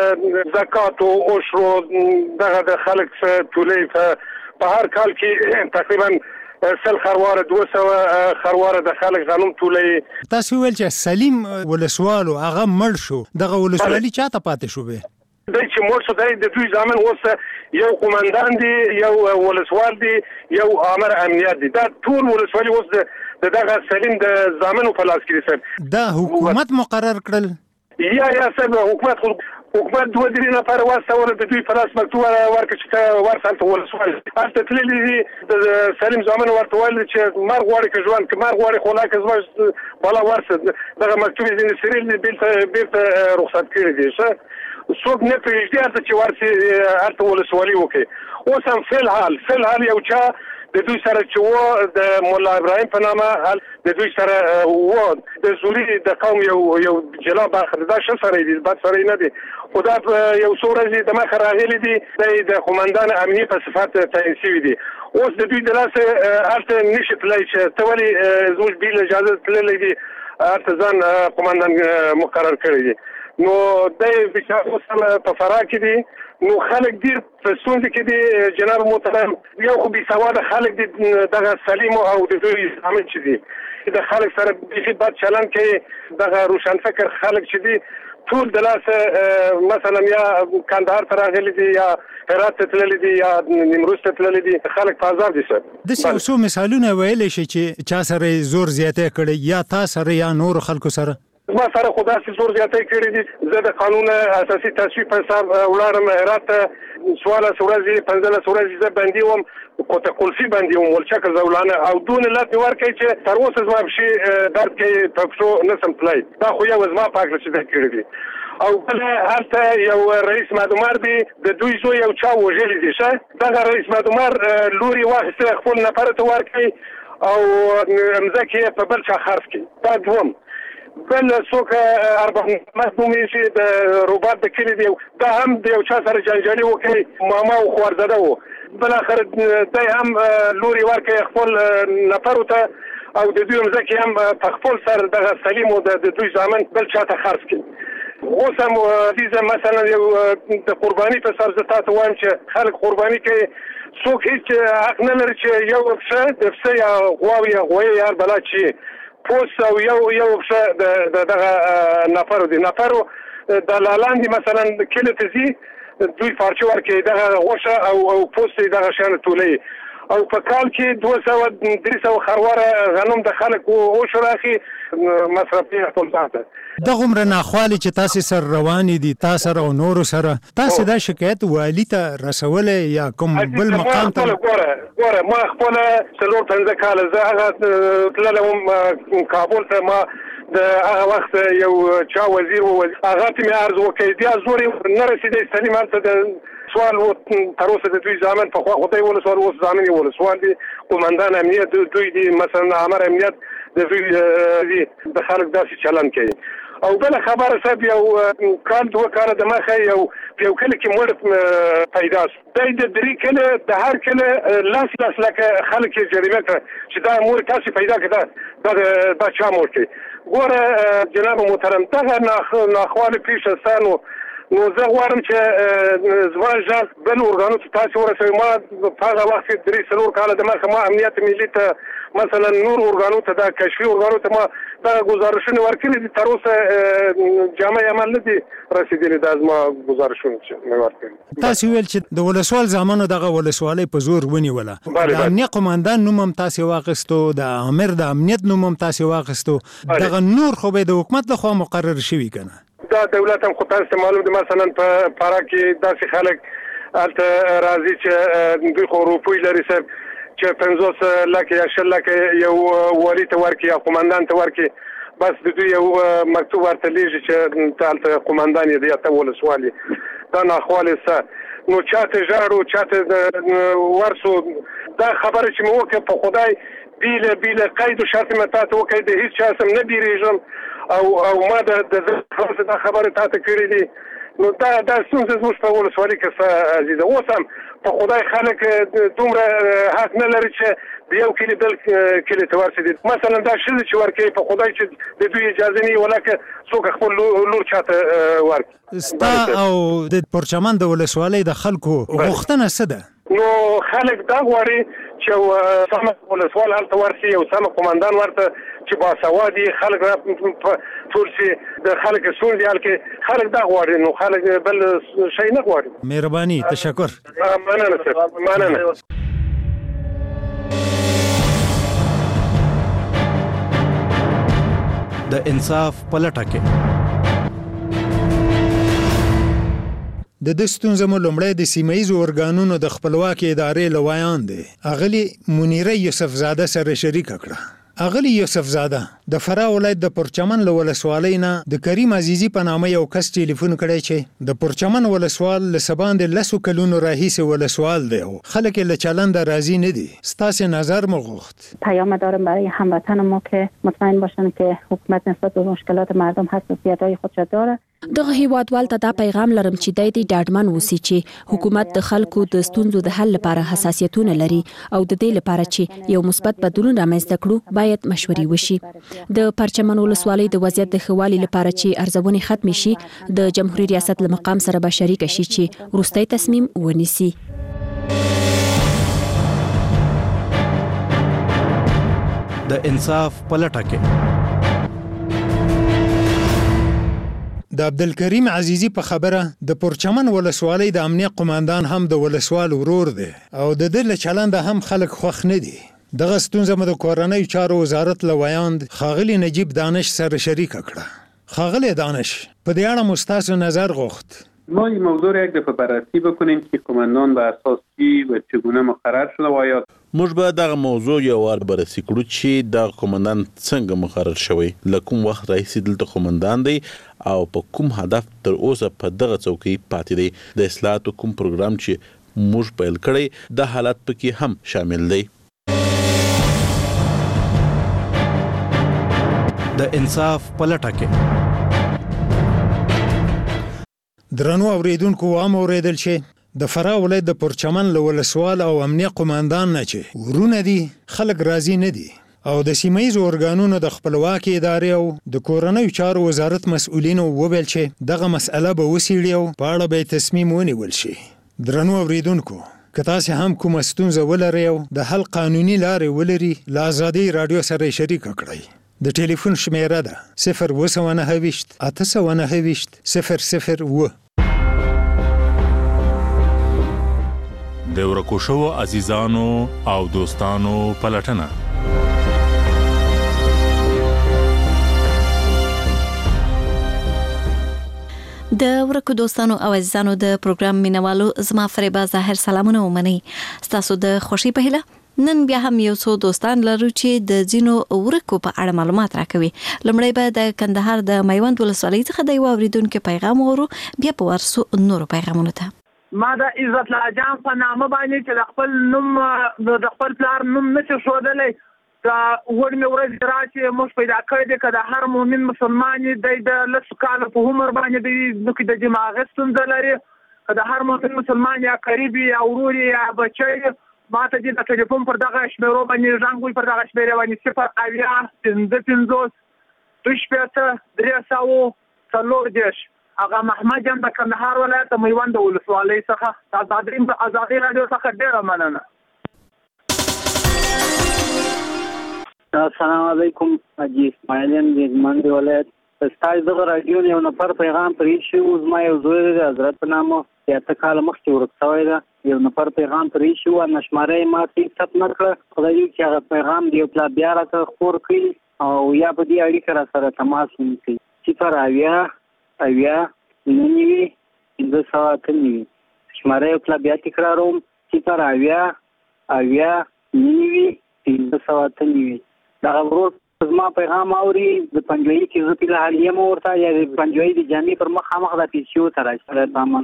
Speaker 23: زکات او عشر دغه د خلک ټولې په هر کال کې تقریبا سل خرواره دوه سوه خرواره د خلک غنم ټولې.
Speaker 22: تاسو ویل چې سلیم ولسوالو هغه مړ شو، دغه ولسوالي چاته پاتې شو به؟
Speaker 23: دی چې مړ شو دی د دوی زامن اوس یو قومندان دی، یو ولسوال دی، یو امر امنیت دی. دا ټول ولسوالي اوس د دغه سلیم د زامنو په لاس کې دي.
Speaker 22: دا حکومت مقرر کړل؟
Speaker 23: یا یا صاحب حکومت خو حکومت دوه درې نفر واستول د دوی په لاس مکتوب ورکړ چې ورسالته ولسوال هلته تللي دي د سلیم زامنو ورته ویل چې مرګ غواړي که ژوند که مرګ غواړي خو لاکه زما بالا ورسه دغه مکتوب یې ځینې سریل دي بېرته بېرته رخصت کړي دي. ښه څوک نه پرېږدي هلته چې ورسې هلته ولسوالي وکړي. اوس هم فی الحال فی الحال یو چا د دوی سره چې و د مولا ابراهیم په نامه د دوی سره و د زوري د قوم یو یو جلا برخه دا ښه سړی دی، بد سړی نه دی. خو دا یو څو ورځې دمخه راغلی دی د قومندان امنیه په صفت تعیین شوي دي. اوس د دوی د لاسه هلته نشي تللی چې ته ولې زموږ بیل اجازه تللی دي هلته ځان قومندان مقرر کړی دی. نو دی بیچاره اوس هم په فراه کې دی. نو خلک ډیر په ستونزه کې دي جناب محترم. یو خو بې سواده خلک دي دغه سلیم او د دوی زامن چې دي د خلک سره بیخي بد چلند کوي. دغه روشنفکر خلک چې دي ټول د لاسه مثلا یا کندهار ته راغلي دي یا هرات ته تللي دي یا نیمروز ته تللي دي. خلک په عذاب دي. سر
Speaker 22: داسې یو څو مثالونه ویلی شي چې چا سره زور زیاتی کړی یا تا سره یا نورو خلکو سره؟
Speaker 23: ما سره خو داسې زور زیاتی کړی دي. زه د قانون اساسي تصویب په حساب ولاړم هرات ته څوارلس ورځې پنځلس ورځې زه بندي وم کوټه قلفي بندي وم ولچکه زولانه او دون لات مې ورکړی چې تر اوسه زما پښې درد کوي په پښو نسم تللی. دا خو یو زما په هکله چې دا کړي دي. او بله هلته یو رئیس مدمر دی د دوی زوی یو چا وژلی دی. ښه دغه رئیس مدمر لور یې واخیسته خپل نفر ته ورکړي او مځکې یې په بل چا خرڅ کړي. دا دوم. بل څوک اربعمحمد نومېږي د روبات د کلي دی. دا هم د یو چا سره جنجالي وکړي ماما او خوارزده و. بالاخره دی هم لور یې ورکړي خپل نفرو ته او د دوی مځکې هم په خپل سر دغه سلیم و د دوی زامن بل چا ته خرڅ کړي. اوس هم دیزه مثلا یو د قرباني په سر زه تاته وایم چې خلک قرباني کوي. څوک هېڅ حق نه لري چې یو پسه د پسه یا غواوې یا غویې یا هر بلا چې پوست او یو یو پسه د دغه نفرو دي. نفرو دلالان دي مثلا کله تزي دوی پارچه ورکړي دغه غوښه او او پوست دغه شان ټولې او په کال کې دوه سوه درې سوه خرواره غنم د خلکو او شراخي مصرفي خپل ځان
Speaker 22: دغه عمر ناخوالي چې تاسو سره روانې دي تاسو او نور سره تاسو دا شکایت والی ته رسولې یا کوم بل مقام ته
Speaker 23: ګوره ګوره ما خپل څلور پنځه کال زه هغه تللم کابل ته ما د هغه وخت یو چا وزیر و هغه ته مې عرض وکړ بیا زوري نه رسیدې سلیم هلته د سوال و تر اوسه د دوی ځامن په خوا خدای ولسوال اوس ځامن یې ولسوال دي قومندان امنیت دوی دي مثلا امر امنیت د دوی د خلک داسې چلن کوي او بل خبره صاحب یو کال دوه کال د مخه یو یو کله کې مړ پیدا شو د درې کله د هر کله لاس لاس لکه خلک جریمه کړ چې دا مور تاسو پیدا کړه دا دا چا مور کې ګوره جناب محترم دغه ناخواله پیښه ستانو نو زه غواړم چې زما ژغ بل ارګانو ته تاسو ورسوي ما په هغه وخت کې درې څلور کاله د مخه ما امنیت ملي ته مثلا نور ارګانو ته دا کشفي ارګانو ته ما دا گزارشونه ورکړي دي تر اوسه جامع عمل نه دي رسیدلي دا زما گزارشونه چې مې ورکړي
Speaker 22: تاسو ویل چې د ولسوال زمانو دغه ولسوالۍ په زور ونیوله د امنیت قومندان نوم هم تاسو واغستو د امر د امنیت نوم هم تاسو واغستو دغه نور خو به د حکومت لخوا مقرر شوی کنه
Speaker 23: دا دولت هم خو تاسو معلوم دي مثلا په پارا کې داسې خلک البته راځي چې دوی خو روپوي لري صاحب چې پنځوس لکه یا شل لکه یو والی ته ورکړي یا قومندان ته ورکړي بس د دوی یو مکتوب ورته لیږي چې هلته قومندان یې دی یا ته ولسوال دا ناخوالې سته نو چاته ژاړو چاته ورسو دا خبره چې مې وکړه په خدای بیله بیله قید و شرط مې تاته وکړی د هېڅ چا سم نه بیریږم او او ما د د دا خبره تاسو کړې دي نو دا دا څنګه زموږ په ولسوالۍ کې څه عزیزه اوس هم په خدای خلک دومره حق نه لري چې د یو کلي بل کلي ته ورسېدي مثلا دا ښځې چې ورکوي په خدای چې د دوی اجازه نه وي ولکه څوک خپل لور چاته ورکړي
Speaker 22: ستا او د پرچمن د ولسوالۍ د خلکو غوښتنه څه ده
Speaker 23: نو خلک دا غواړي چې سمه ولسوال هلته ورسي او سمه قومندان ورته چې باسوادي خلک را ټول شي د خلک ستونزې حل کړي خلک دا غواړي نو خلک بل شی نه غواړي
Speaker 22: مهرباني تشکر
Speaker 23: مننه صاحب مننه
Speaker 17: د انصاف پلټه کې
Speaker 22: د دستونزو لومړی د سیمایي ارګانونو د خپلواکي ادارې لویان دي اغلی منیره یوسف زاده سره شریک کړه اغلی یوسف زاده د فراه ولایت د پرچمن له ولسوالۍ نه د کریم عزیزی په نامه یو کس ټلیفون کړی چې د پرچمن ولسوال له سباند لسو کلونو راهیسه ولسوال دی خلک له چلند راضی نه دي ستاسو نظر مغوخت
Speaker 4: پیام دارم برای هموطن ما که مطمئن باشن که حکومت نسبت به مشکلات مردم حساسیت‌های خودش داره
Speaker 7: دغه هیوادوال ته دا پیغام لرم چې دای دی ډاډمن وسی چې حکومت د خلکو د ستونزو د حل لپاره حساسیتونه لري او د دې لپاره چې یو مثبت بدلون رامنځته کړو باید مشورې وشي د پرچمن ولسوالۍ د وضعیت د ښه والي لپاره چې ارزونې ختم شي د جمهوریت ریاست له مقام سره به شریک شي چې وروستی تصمیم ونیسي
Speaker 17: د انصاف پلټه کې
Speaker 22: د عبدالکریم عزیزی په خبره د پرچمن ولسوالۍ د امنیت قومندان هم د ولسوال ورور دی او د دې له چلند هم خلک خوښ نه دي دغه ستونزه مو د کورنۍ چارو وزارت لویاند خاغلی نجیب دانش سره شریک کړه خاغلی دانش په دې اړه مستاسو نظر غوښت
Speaker 8: ما این موضوع را یک دفعه بررسی بکنیم که قومندان به اساس چی و چگونه مقرر شده و آیا
Speaker 24: موږ به دغه موضوع یو وار بررسی کړو چې د قومندان څنګه مقرر شوی له کوم وخت راهیسې دلته قومندان دی او په کوم هدف تر اوسه په دغه څوکۍ پاتې دی د اصلاحاتو کوم پروګرام چې موږ پیل کړی د حالت پکې هم شامل دی
Speaker 17: د انصاف پلټه کې
Speaker 22: درنو اوریدونکو وام اوریدل چې د فراه ولایت د پرچمن له ولسوال او امنیت قومندان نه چې ورونه دي خلک راضي نه دي او د سیمایي ارګانونو د خپلواکي ادارې او د کورنۍ چارو وزارت مسؤلینو وویل چې دغه مسأله به وسیړي او په اړه به تصمیم ونیول شي درنو اوریدونکو که تاسو هم کوم ستونزه ولرئ او د حل قانوني لارې ولري له ازادي رادیو سره شریک کړئ د ټلیفون شمیره ده صفر اووه سوه نهه ویشت اته سوه نهه ویشت صفر صفر اووه.
Speaker 5: د ورکو شوو عزیزانو او دوستانو پلټنه.
Speaker 9: د ورکو دوستانو او عزیزانو د پروګرام مینوالو زما فریبا ظاهر سلامونه ومني. تاسو د خوشي په هیله نن بیا هم یو څو دوستان لرو چې د ځینو ورکو په اړه معلومات راکوي. لومړی به د کندهار د میوند ولسوالۍ څخه د یو اوریدونکو پیغام وورو، بیا په ورسو نورو پیغامونو ته.
Speaker 10: ما د عزت الله جان په نامه باندې چې د خپل نوم د خپل پلار نوم نشي ښودلی، دا وړ مې ورځ راشي موږ پیدا کړی دی که د هر مؤمن مسلمان دی د لسو کالو په عمر باندې دی نو کې د دماغي ستونزه لري، که د هر مؤمن مسلمان یا قریب یا ورور یا بچی ما ته دې د ټلیفون پر دغه شمیرو باندې زنګ وي، پر دغه شمیرې باندې صفر اویا پنځه پنځوس دوه شپېته درې سوه څلور دېرش. هغه محمد جان د کندهار ولایت د میوند ولسوالۍ څخه د ازادي راډیو څخه ډېره مننه.
Speaker 11: السلام علیکم حاجی اسماعیل یم د هلمند ولایت. ستاسو دغه راډیو نه یو نفر پیغام پرې شوی و، زما یو زوی دی د حضرت په نامه چې اته کاله مخکې ورک شوی ده. یو نفر پیغام پرې شوی و، نشماره یې ما ته ثبت نه کړه. خدای دې چې هغه پیغام د یو پلا بیا راته خپور کړي او یا په دې اړیکه را سره تماس ونیسي. صفر اویا اویا نهه نوي پنځه سوه اته نوي. شماره یو پلا بیا تکراروم، صفر اویا اویا نهه نوي پنځه سوه اته نوي. دغه ورور زما پیغام اوري د پنجوایي کې زه پیله حال یم ورته یا د پنجوایي د جامې پر مخامخ د پیسیو ته راشي سامان.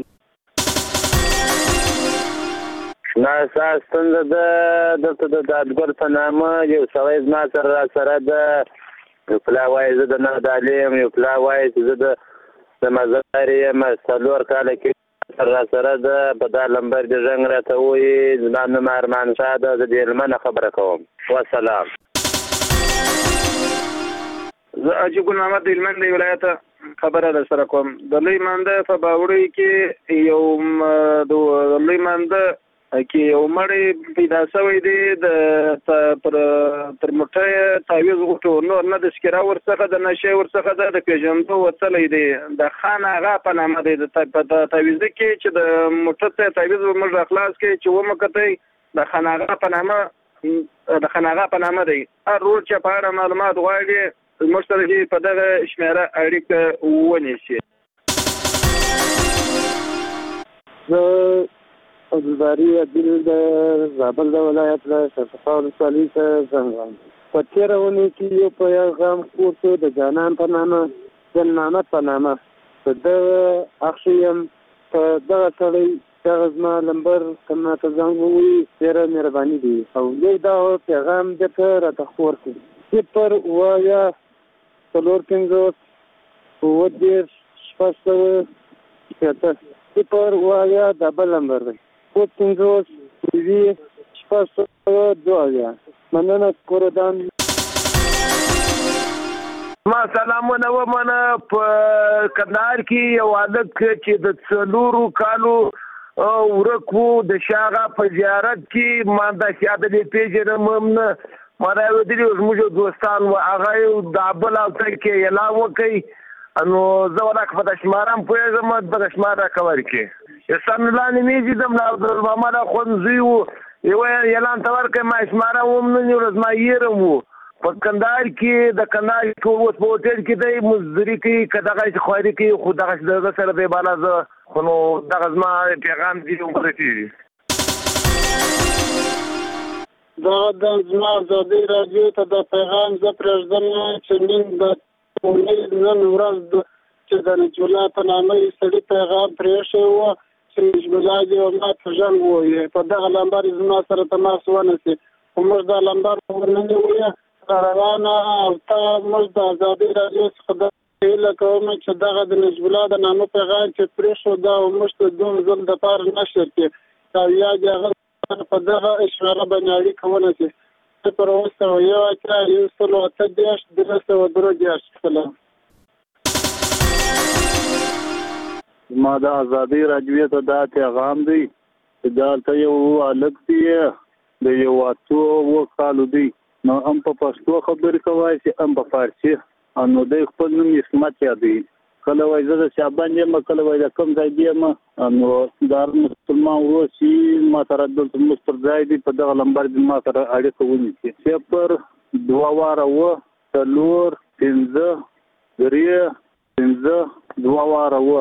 Speaker 25: نه ستا ستونزه ده دلته د دادګر په نامه یو سړی زما سره را سره ده. یو پلا وایي زه د نادالي یم، یو پلا وایي چې زه د مزار یم. څلور کاله کې سره را سره ده. په دا لمبر د ژنګ راته وایي زما نوم ارمان شاه ده، زه د هلمند خبره کوم. وسلام.
Speaker 23: زه حاجي ګل محمد د هلمند ولایت خبره در سره کوم. د لوی مانده په باوړۍ کې یو د لوی مانده کې یو مړی پیدا شوی دی، د پر تر موټی تعویض غوښتو، نور نه د سکرا ورڅخه د نشې ورڅخه د پېژندو وتلی دی. د خان اغا په نامه دی. د تعویض کې چې د موټر تعویض موږ اخلاص کې چې ومکتئ د خان اغا په نامه د خان اغا په نامه دی. هر رور چې په اړه معلومات غواړي موږ سره چې په دغه شمیره اړیکه ونیسي.
Speaker 11: زه عبدالباري عدل د زابل د ولایت له شرقفا ولسوالۍ څخه زنګ وم. په تېره اونۍ کې یو پیغام خپور شو د جانان په نامه، د محمد په نامه. په دغه اخښی یم په دغه سړی دغه زما لمبر که ماته زنګ ووایي ډېره مهرباني دي او یو دغه پیغام درته راته خپور کړي. صفر اویا څلور پنځوس اووه دېرش شپږ سوه شپېته. صفر اویا دا بل نمبر دی. اووه پنځوس اووه شپږ سوه دوه اویا. مننه کورودان.
Speaker 23: ما سلامونه ومنه. په کندهار کې یو حالت چې د څلورو کالو ورک و د شاغه په زیارت کې ما داسې عدلې پېژنم هم نه. ما راودلي زموږ دوستان و هغه یو د بل اوته کې اعلان وکړي نو زه ولکه په دغه شماره هم پوهېږم دغه شماره راکه ورکړي. احسان الله نومیږي د عبدالمحمد اخوندزوی و یو اعلان ته ورکړی ما شماره هم نه نیوله زما یېره هم و. په کندهار کې د کندهار کې اوس په هوټل کې دی مزدوري کوي که دغه خواري کوي خو دغه دغه سره دی بالا زه خو نو دغه زما پیغام دي ورسېږي.
Speaker 11: دغه د زما ازادي راډیو ته د پیغام زه پرېږدم چې نن د اونۍ نن ورځ چې د نجیب الله په نامه یې سړي پیغام پرېښی و چې نجیب الله دې ما ته ژوند ووایي. په دغه لمبر یې زما سره تماس ونیسي خو موږ دا لمبر ورنه نیولی روانه او ته موږ د ازادي راډیو څخه د هیله کوم چې دغه د نجیب الله د نامه پیغام چې پرېښود او موږ ته دوم ځل دپاره نشر کړي او یا د هغه په دغه اشاره باندې اړیکه ونیسي. صفر اووه سوه یو اتیا یو سلو اته دېرش درې سوه درې دېرش. سلام. زما د ازادي راډیو ته دا پیغام دی چې دلته یو هلک دی د یو اتو اووه کالو دی نو هم په پښتو خبرې کوي چې هم په فارسي نو د خپل نوم اسمت یادوي کله وایي زه د شعبان یم کله وایي د کوم ځای دی یم نو دا مسلمان ورور چې ما سره دلته موږ پر ځای دی په دغه لمبر دی ما سره اړیکه ونیسي صفر دوه واره اوه څلور پنځه درې پنځه دوه واره اوه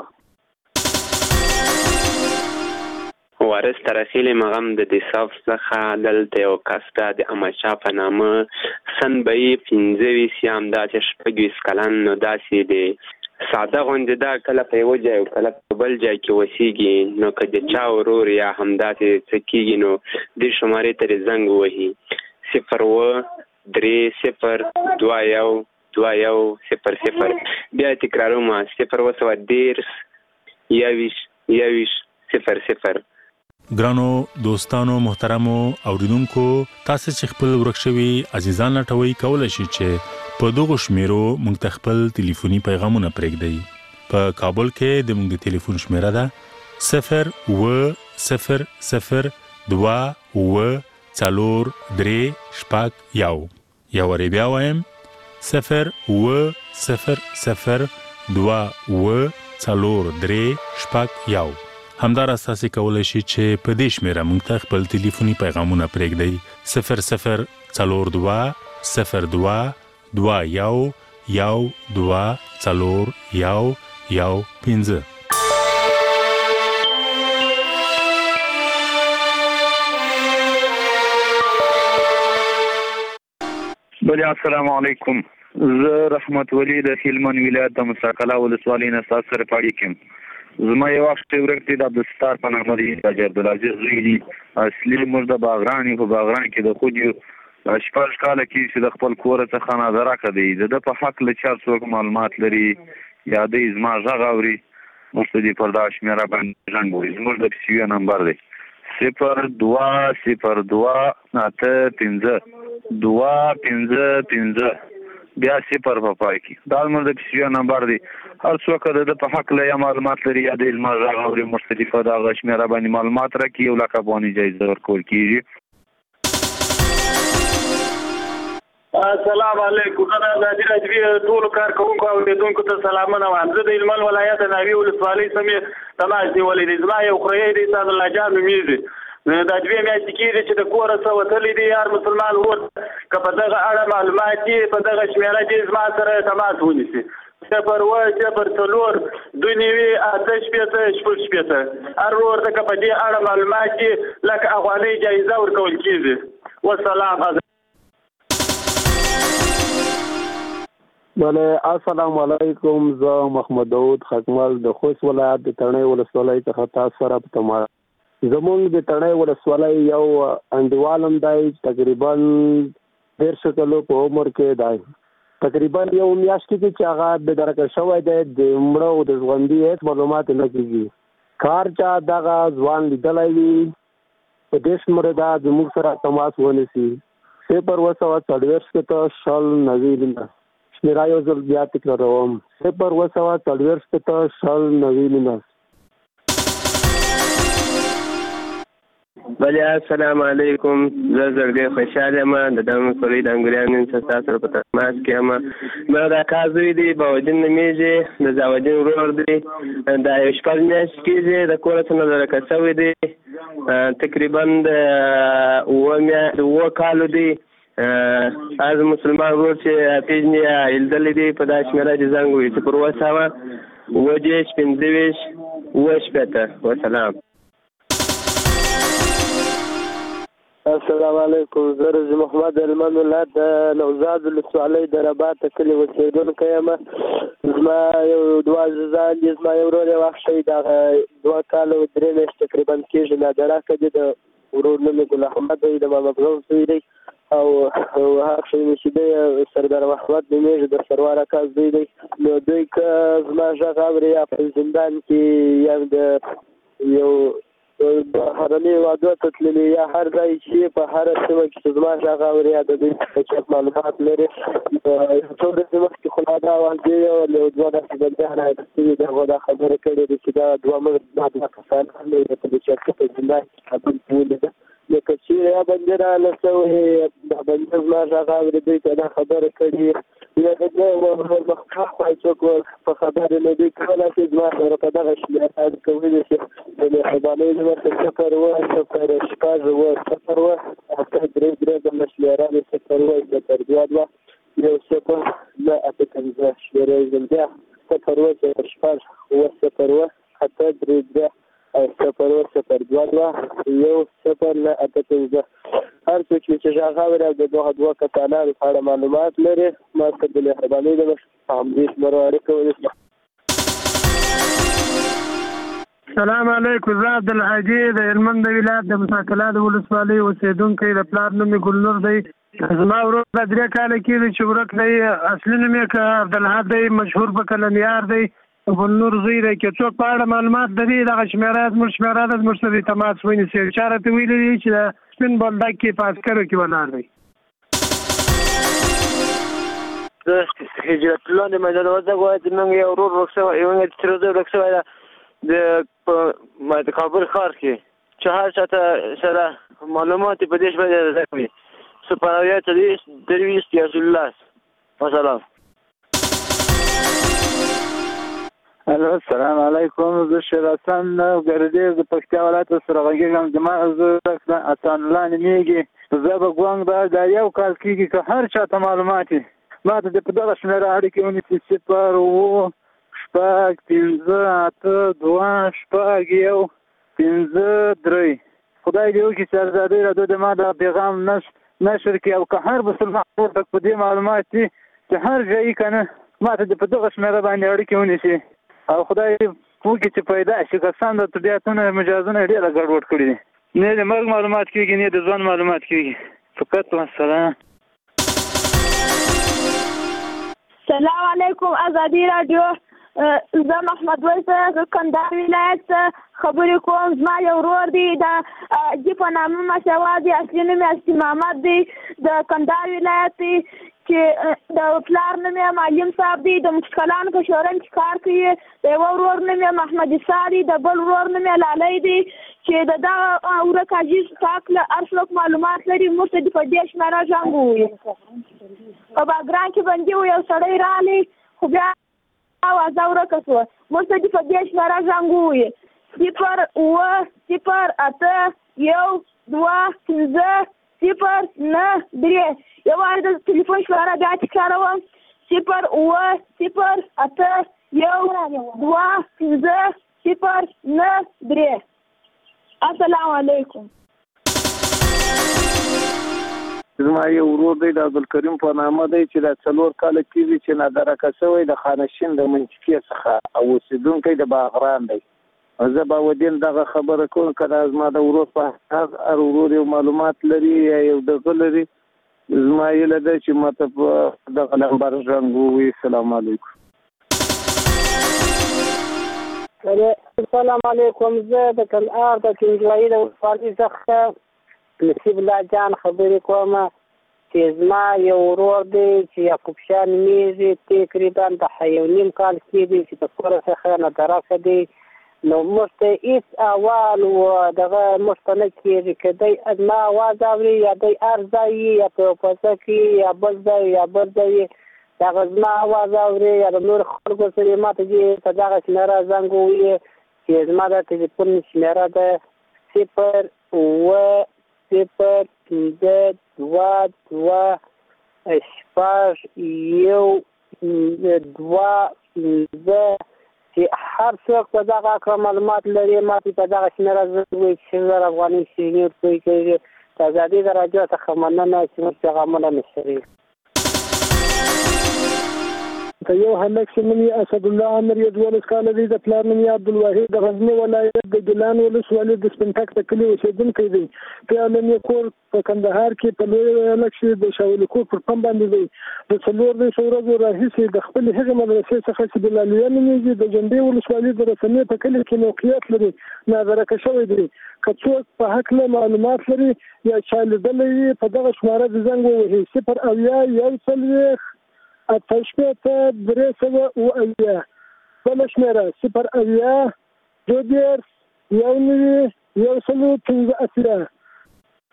Speaker 3: وارث ترخیل مغم د دیساف څخه دلته یو کس ته د احمدشاه په نامه سن به یې پنځه ویشت یا همداسې شپږ ویشت کلن نو داسې د ساده غوندې دا کله په یوه ځای او کله په بل ځای کې اوسېږي نو که د چا ورور یا همداسې څه کېږي نو دې شمارې ته یې زنګ ووهي صفر اوه درې صفر دوه یو دوه یو صفر صفر بیا تکراروم صفر اوه سوه دېرش یوویشت یوویشت صفر صفر
Speaker 5: ګرانو دوستانو محترمو اوریدونکو تاسو چې خپل ورک شوي عزیزان لټوي کولای شئ چې په دغه شمیرو موږ ته خپل ټلیفوني پیغامونه پرېږدئ په کابل کې د موږ د ټلیفون شمیره ده صفر اوه صفر صفر دوه اوه څلور درې شپږ یو یا وری بیا وایم صفر اوه صفر صفر دوه اوه څلور درې شپږ یو همدار اساسي کولای شي چې په دې شمیره موږ ته خپل ټلیفوني پیغامونه پرېږدئ صفر صفر څلور دوه صفر دوه دوه یو یو دوه څلور یو یو پنځه
Speaker 6: بله السلام علیکم زه رحمت ولی د هلمند ولایت د مساقله ولسوالۍ نه ستاسو سره په اړیکه یم زما یو وخت ورک دی د عبدالستار په نامه دی حاجي عبدالعزیز زوی دی اصلي موږ د باغران په باغران کې د خود یو شپږ کاله کې چې د خپل کور څخه نظر راکړی د د په حق له چا څوک معلومات لري یا د زما غږ اوري مستدی پرداش میرا باندې ژوند وي زموږ د پیسیو نمبر دی صفر دوه صفر دوه اته پنځه دوه پنځه پنځه بیا صفر په پای کې دا زموږ د پیسیو نمبر دی هر څوک د په حق له معلومات لري یا د زما غږ اوري مستدی په دغه شمیره باندې معلومات راکړي او لکه باندې جایزه ورکول کیږي
Speaker 13: السلام علیکم انا د راځي ټول کار کوونکو او دونکو ته سلامونه وایم زه د هلمند ولایت ناوی ولسوالۍ سمې تماس دی ولې زما یو خوري دی صاحب الله جان نومیږي دا دوی میاشتې کېږي چې د کوره څه وتلی دی هر مسلمان ور که په دغه اړه معلومات دي په دغه شمیره کې زما سره تماس ونیسي صفر اوه صفر څلور دوه نوي اته شپېته شپږ شپېته هر ور ته که په دې اړه معلومات دي لکه افغانۍ جایزه ورکول کېږي والسلام
Speaker 11: بله السلام علیکم زه محمد داود خکمل د خوست ولایت د تڼۍ ولسوالۍ څخه تاسو سره په تماس زمونږ د تڼۍ ولسوالۍ یو انډیوالم دی تقریبا دېرش کلو په عمر کې دی تقریبا یو میاشت کې چې هغه بې درکه شوی دی د مړه او د ژوندي هېڅ معلومات نه کېږي کار چا دغه ځوان لیدلی وي په دې شمېره دا زموږ سره تماس ونیسي صفر اوه سوه څلوېښت شپېته شل نوي نولس شمیره یو ځل بیا تکراروم صفر اوه سوه څلوېښت شپېته شل نوي نولس
Speaker 3: بله السلام علیکم زه زړګی خوشحاله یم د دغه مسؤلۍ د انګریانو څخه تاسو سره په تماس کې یم ما دا کار زوی دی باودین نومیږي د زاودین ورور دی دا یو شپږ میاشتې کېږي د کوره څخه نظرکه شوی دی تقریبا د اووه اووه کالو دی از مسلمان ورور چې پیژني یا لیدلی دی په دا شمېره چې زنګ ووهي صفر اوه سوه اووه دېرش پنځه ویشت اووه شپېته وسلام
Speaker 11: السلام علیکم زه رضی محمد هلمند ولایت د نوزاد ولسوالۍ د رباط کلي اوسېدونکی یم زما یو دوه عزیزان دي زما یو ورور یې واخښی دغه دوه کاله درې میاشتې تقریبا کېږي نادراکه دي د ورور نوم یې ګل احمد دی د ماما بغل زوی دی او هغه شی چې دی سردار محمد نومیږي د سروار اکا زوی دی نو دوی که زما غږ اوري یا په زندان کې یا د یو هرني واده ته تللي یا هر ځای چې په هر سیمه کې زما غږ اوري یا د دوی څه معلومات لري څو ورځې مخکې خو لا دا واقع یو له دوه داسې بندیان راغلي دي هغو دا خبرې کړې دي چې دا دوه مړه دا دوه کسان هم په دې چرته په زندان کې خبرې کولې ده لکه چې یا بندې راله شوې دا بندې زما غږ اورېدی که دا خبره کړي یا د دې مخکې څوک په خبرې نه دي کولی چې زما سره په دغه شمېره کولی شي د مهربانۍ نه ورته صفر اوه صفر شپږ اوه صفر اوه اته درې درې د شمېره د صفر اوه صفر دوه دوه یو صفر نه اته پنځه شمېره یې ځل بیا صفر اوه صفر شپږ اوه صفر اوه اته درې درې صفر اوه صفر دوه دوه یو صفر نه اته پنځه هر څوک چې غږ اوري او د دغه دوه کسانو په اړه معلومات لري ما ته د مهربانۍ نه همدې شمېرو اړیکه ونیسي.
Speaker 23: السلام علیکم. زه عبدالحاجي د هلمند ولایت د مساکلا د ولسوالۍ اوسېدونکی د پلار نوم مې ګلنور دی. زما ورور دا درې کاله کېږي چې ورک دی. اصلي نوم یې که عبدالحق دی مشهور په کلنیار دی ګلنور زوی دی. که څوک په اړه معلومات لري دغه شمېره زموږ شمېره ده زموږ سره تماس ونیسي. چا راته ویلي دي چې د سپین بولدک کې په عسکرو کې ولاړ دی.
Speaker 11: زه هجرت الله د میدان وردګ ولایت موږ یو ورور ورک شوی یو تر زه ورک شوی ده په د کابل ښار کې چې هر چاته سره معلومات په دې شمېره زده کوي. سپارویه څلوېښت درویشت یاسولس وسلام.
Speaker 2: الو السلام علیکم. زه شیر حسن ګردیر د پکتیا ولایت سره غږیږم. زما زه حسن الله نومیږي. زه به ګوند دا د یو کال کېږي که هر چاته معلومات ما ته د په دغه شمېره اړیکې ونیسي صفر اوه شپږ پنځه اته دوه شپږ یو پنځه درې. خدای دې وکړي چې ازادي راډیو د ما دا پیغام نشر کړي او که هر مسلمان ورته په دې معلومات دي چې هر ځای که نه ما ته د په دغه شمېره باندې اړیکې ونیسي او خدای وکړي چې پیدا شي. کسان د طبیعتونه مجازونه ډېره ګډوډ کړي دي. نه د مرګ معلومات کېږي نه د ژوند معلومات کېږي. فقط والسلام.
Speaker 12: سلام علیکم. ازادي راډیو زه محمد ویسه کندهار ولایت خبرې کوم. زما یو ورور دی د جي په نامه مسوا دی. اصلي نوم یې اسي محمد دی د کندهار ولایت دی چې د پلار نوم یې معلم صاحب دی. د مشکلانو په شورن کې کار کوي. د یوه ورور نوم یې محمد عیسی دی. د بل ورور نوم یې لالی دی چې د دغه ورک عزیز پاک له هر څوک معلومات لري موږ ته د په دې شمېره زنګ ووایي. په باګرام کې بندي و یو سړی راغلی خو بیا اوازه ورکه شوه. موږ ته د په دې شمېره زنګ ووایي صفر اوه صفر اته یو دوه پنځه صفر نه درې. یو وارې د تلیفون شمېره بیا تکراروم صفر اوه صفر اته یو دوه پنځه صفر نه درې. السلام علیکم.
Speaker 2: زما یو ورور دی د عبدالکریم په نامه دی چې دا څلور کاله کېږي چې نادرکه شوی د خانشین د منچکې څخه او اوسېدونکی د باغران دی. زه به ودین دغه خبره کوم که دا زما د ورور په حق هر ورور یو معلومات لري یا یو دغه لري زما هیله ده چې ماته په دغه نمبر زنګ ووایي. السلام علیکم.
Speaker 11: السلام علیکم. زه د کندهار د کنجوایي د ولسوالۍ څخه نصیب الله جان خبرې کوم چې زما یو ورور دی چې یعقوب شاه نومیږي. تقریبا د یو نیم کال کېږي چې د کوره څخه نادرکه دی. نو موږ ته هېڅ احوال و دغه موږ ته نه کېږي که دی زما اواز اوري یا دی هر ځای یا په یو کوڅه کې یا بل ځای یا بل ځای دغه زما اواز اوري یا د نورو خلکو سره ما ته دې په دغه شمېره زنګ ووایي چې زما د تلیفون شمېره ده صفر اوه صفر پنځه دوه دوه شپږ یو دوه پنځه چې هر څوک په دغه اکړه معلومات لري ما ته په دغه شمېره زنګ ووایي چې شل زره افغانۍ شیریني ورکوي کوي. د ازادي د راډیو څخه مننه چې موږ پیغامونه نشروي.
Speaker 23: که یو هلک چې نوم یې اسد الله عمر یې دولس کاله دی. د پلار نوم یې عبدالواحد د غزني ولایت د ګیلان ولسوالۍ د سپنټک د کلي اوسېدونکی دی. پلان یې کور په کندهار کې په لوی هلک چې د شاولي کور پر پم باندې دی. د څلور دېرشو ورځو راهیسې د خپلې هغې مدرسې څخه چې بلالیه نومېږي د جنډې ولسوالۍ د رسنۍ په کلي کې موقعیت لري نادرکه شوی دی. که څوک په هکله معلومات لري یا چا لیدلی وي په دغه شماره د زنګ ووهي صفر اویا یو څلوېښت اته شپېته درې سوه اوه اویا. بله شمېره صفر اویا دوه دېرش یو نوي یو سلو پنځه اتیا.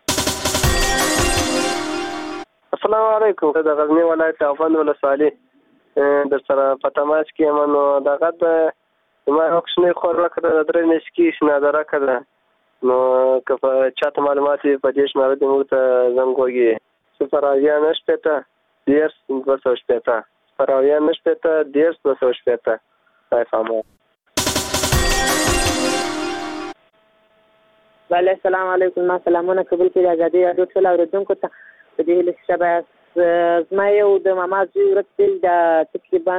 Speaker 1: السلام علیکم. د غزنی ولایت افغان ولسوالي در سره په تماس کې یم. نو دغه د ما کوښښ خور وکړه د درې میاشتې کې شنادره کړه. نو که په چاته معلومات په دې شماره د موږ ته زنګ وږي صفر اویا نه شپېته دېرش دوه سوه شپېته صفر اویا نه شپېته دېرش دوه سوه شپېته. خدای پامان.
Speaker 14: بله السلام علیکم. ما سلامونه قبول کړي ازادي راډیو ټول اوریدونکو ته. په دې هیله چې شبه زما یو د ماما زوی ورک دی د تقریبا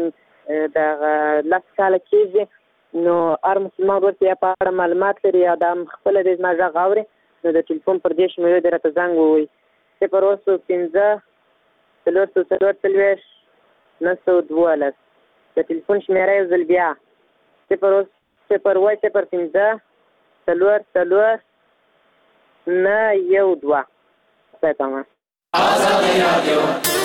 Speaker 14: د لس کاله کېږي. نو هر مسلمان ورور ته په اړه معلومات لري یا د خپله د زما غږ اوري نو د ټلیفون پر دې شمېرې دې راته زنګ ووایي صفر اووه سوه پنځه څلور سوه څلور څلوېښت نهه سوه دولس. د ټلیفون شمېره یو ځل بیا صفر اووه صفر اووه صفر پنځه څلور څلور نه یو دوه. خدای پامان. ازادي راډیو